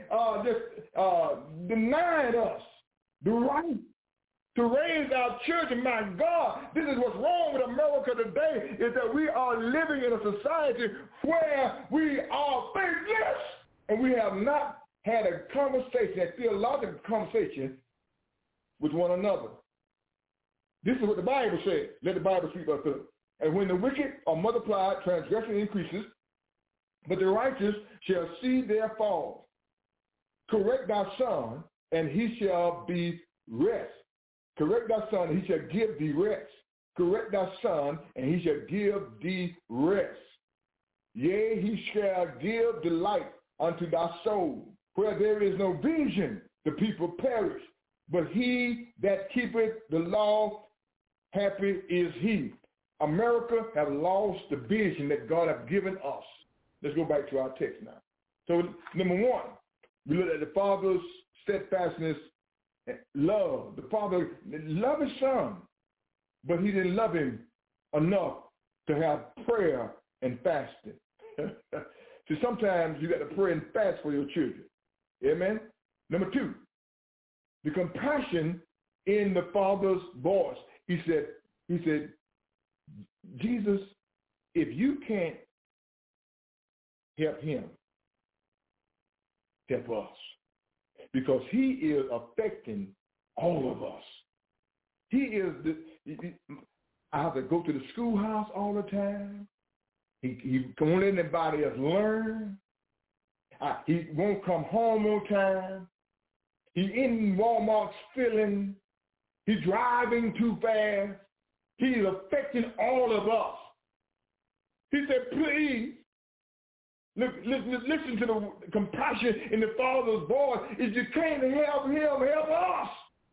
denied us the right to raise our children, my God, this is what's wrong with America today, is that we are living in a society where we are faithless, and we have not had a conversation, a theological conversation with one another. This is what the Bible says. Let the Bible speak about it. And when the wicked are multiplied, transgression increases. but the righteous shall see their fall. Correct thy son, and he shall be rest. Correct thy son, and he shall give thee rest. Correct thy son, and he shall give thee rest. Yea, he shall give delight unto thy soul. Where there is no vision, the people perish. But he that keepeth the law, happy is he. America have lost the vision that God have given us. Let's go back to our text now. So, number one, we look at the Father's steadfastness and love. The Father loved his son, but he didn't love him enough to have prayer and fasting. So sometimes you got to pray and fast for your children. Amen? Number two, the compassion in the Father's voice. He said, Jesus, if you can't help him, help us. Because he is affecting all of us. He is I have to go to the schoolhouse all the time. He won't let anybody else learn. He won't come home on time. He in Walmart's filling. He's driving too fast. He is affecting all of us. He said, please, listen to the compassion in the Father's voice. If you can't help him, help us.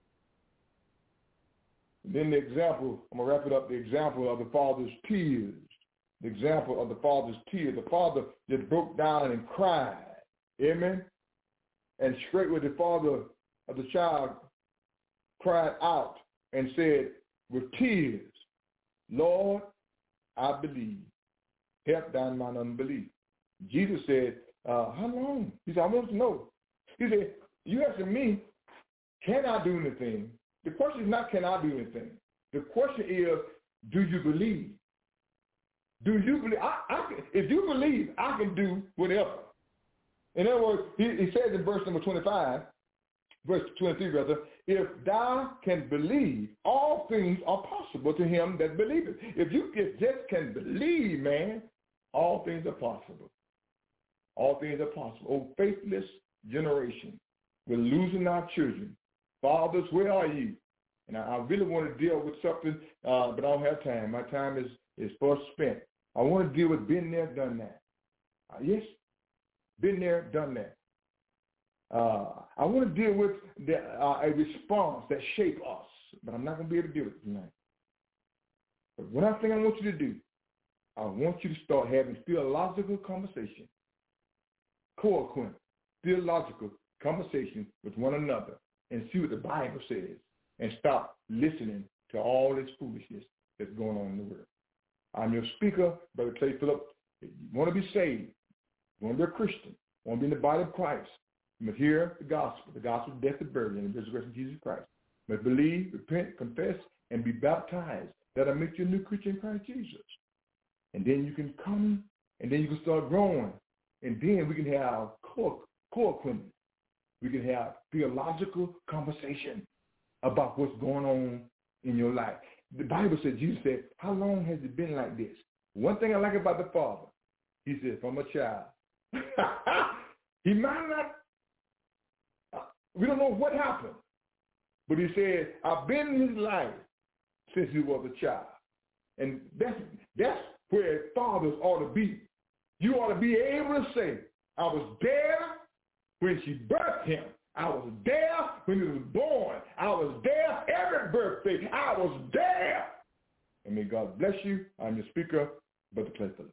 And then the example, I'm going to wrap it up, the example of the Father's tears. The example of the Father's tears. The Father just broke down and cried. Amen? And straight with the father of the child cried out and said with tears, Lord, I believe. Help thine mine unbelief. Jesus said, how long? He said, I want to know. He said, you asking me, can I do anything? The question is not, can I do anything? The question is, do you believe? Do you believe? If you believe, I can do whatever. In other words, he says in verse number 25, verse 23 rather, if thou can believe, all things are possible to him that believeth. If you just can believe, man, all things are possible. All things are possible. Oh, faithless generation. We're losing our children. Fathers, where are you? And I really want to deal with something, but I don't have time. My time is first spent. I want to deal with been there, done that. Yes, been there, done that. I want to deal with a response that shapes us, but I'm not going to be able to do it tonight. But one thing I want you to do, I want you to start having theological conversation, co-equal, theological conversation with one another and see what the Bible says and stop listening to all this foolishness that's going on in the world. I'm your speaker, Brother Clay Phillip. If you want to be saved, you want to be a Christian, you want to be in the body of Christ, you must hear the gospel of death and burial and the resurrection of Jesus Christ. You must believe, repent, confess, and be baptized. That'll make you a new creature in Christ Jesus. And then you can come, and then you can start growing. And then we can have co-equipment. We can have theological conversation about what's going on in your life. The Bible said, Jesus said, how long has it been like this? One thing I like about the Father, he said, from a child. He might not, we don't know what happened, but he said, I've been in his life since he was a child. And that's where fathers ought to be. You ought to be able to say, I was there when she birthed him. I was there when he was born. I was there every birthday. I was there. And may God bless you. I'm your speaker, Brother Clay Phillips.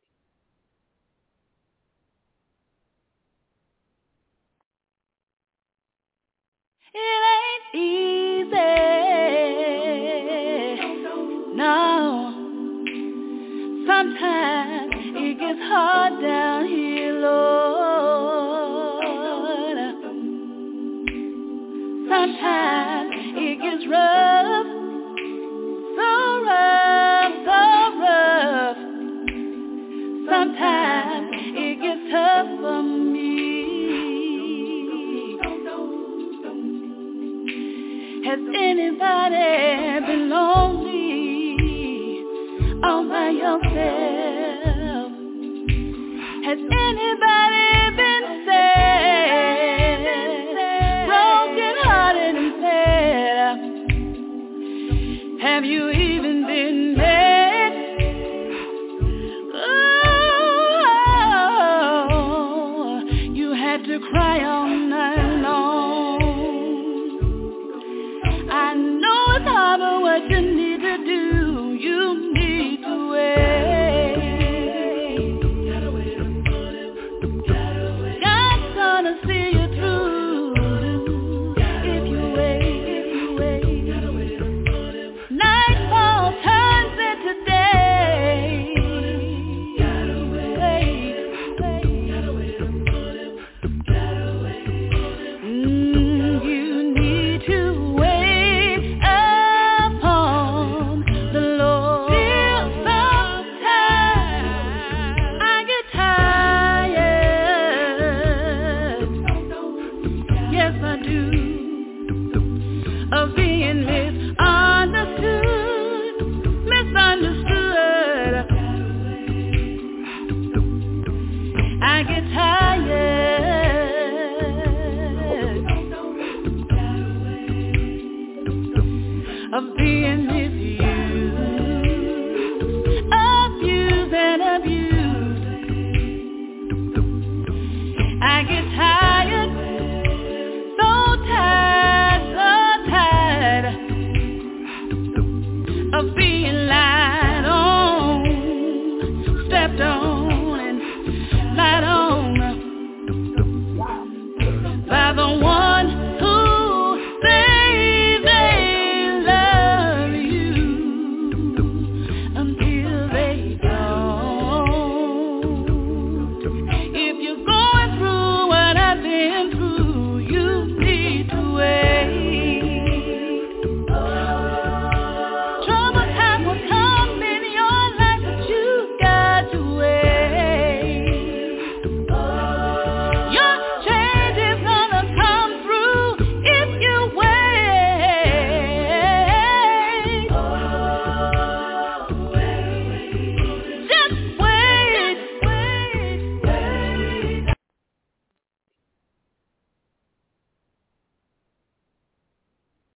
It ain't easy. No. Sometimes it gets hard down here, Lord. Sometimes it gets rough, so rough, so rough. Sometimes it gets tough for me. Has anybody been lonely all by yourself? Has anybody Have you even been met? Oh, you had to cry all night long. I know it's hard, but what you need to do, you need to wait. God's gonna see you through if you wait. Nightfall turns into day. You need to wait upon the Lord. Till sometimes I get tired. Yes, I do. Of being misunderstood. I get tired of being misused.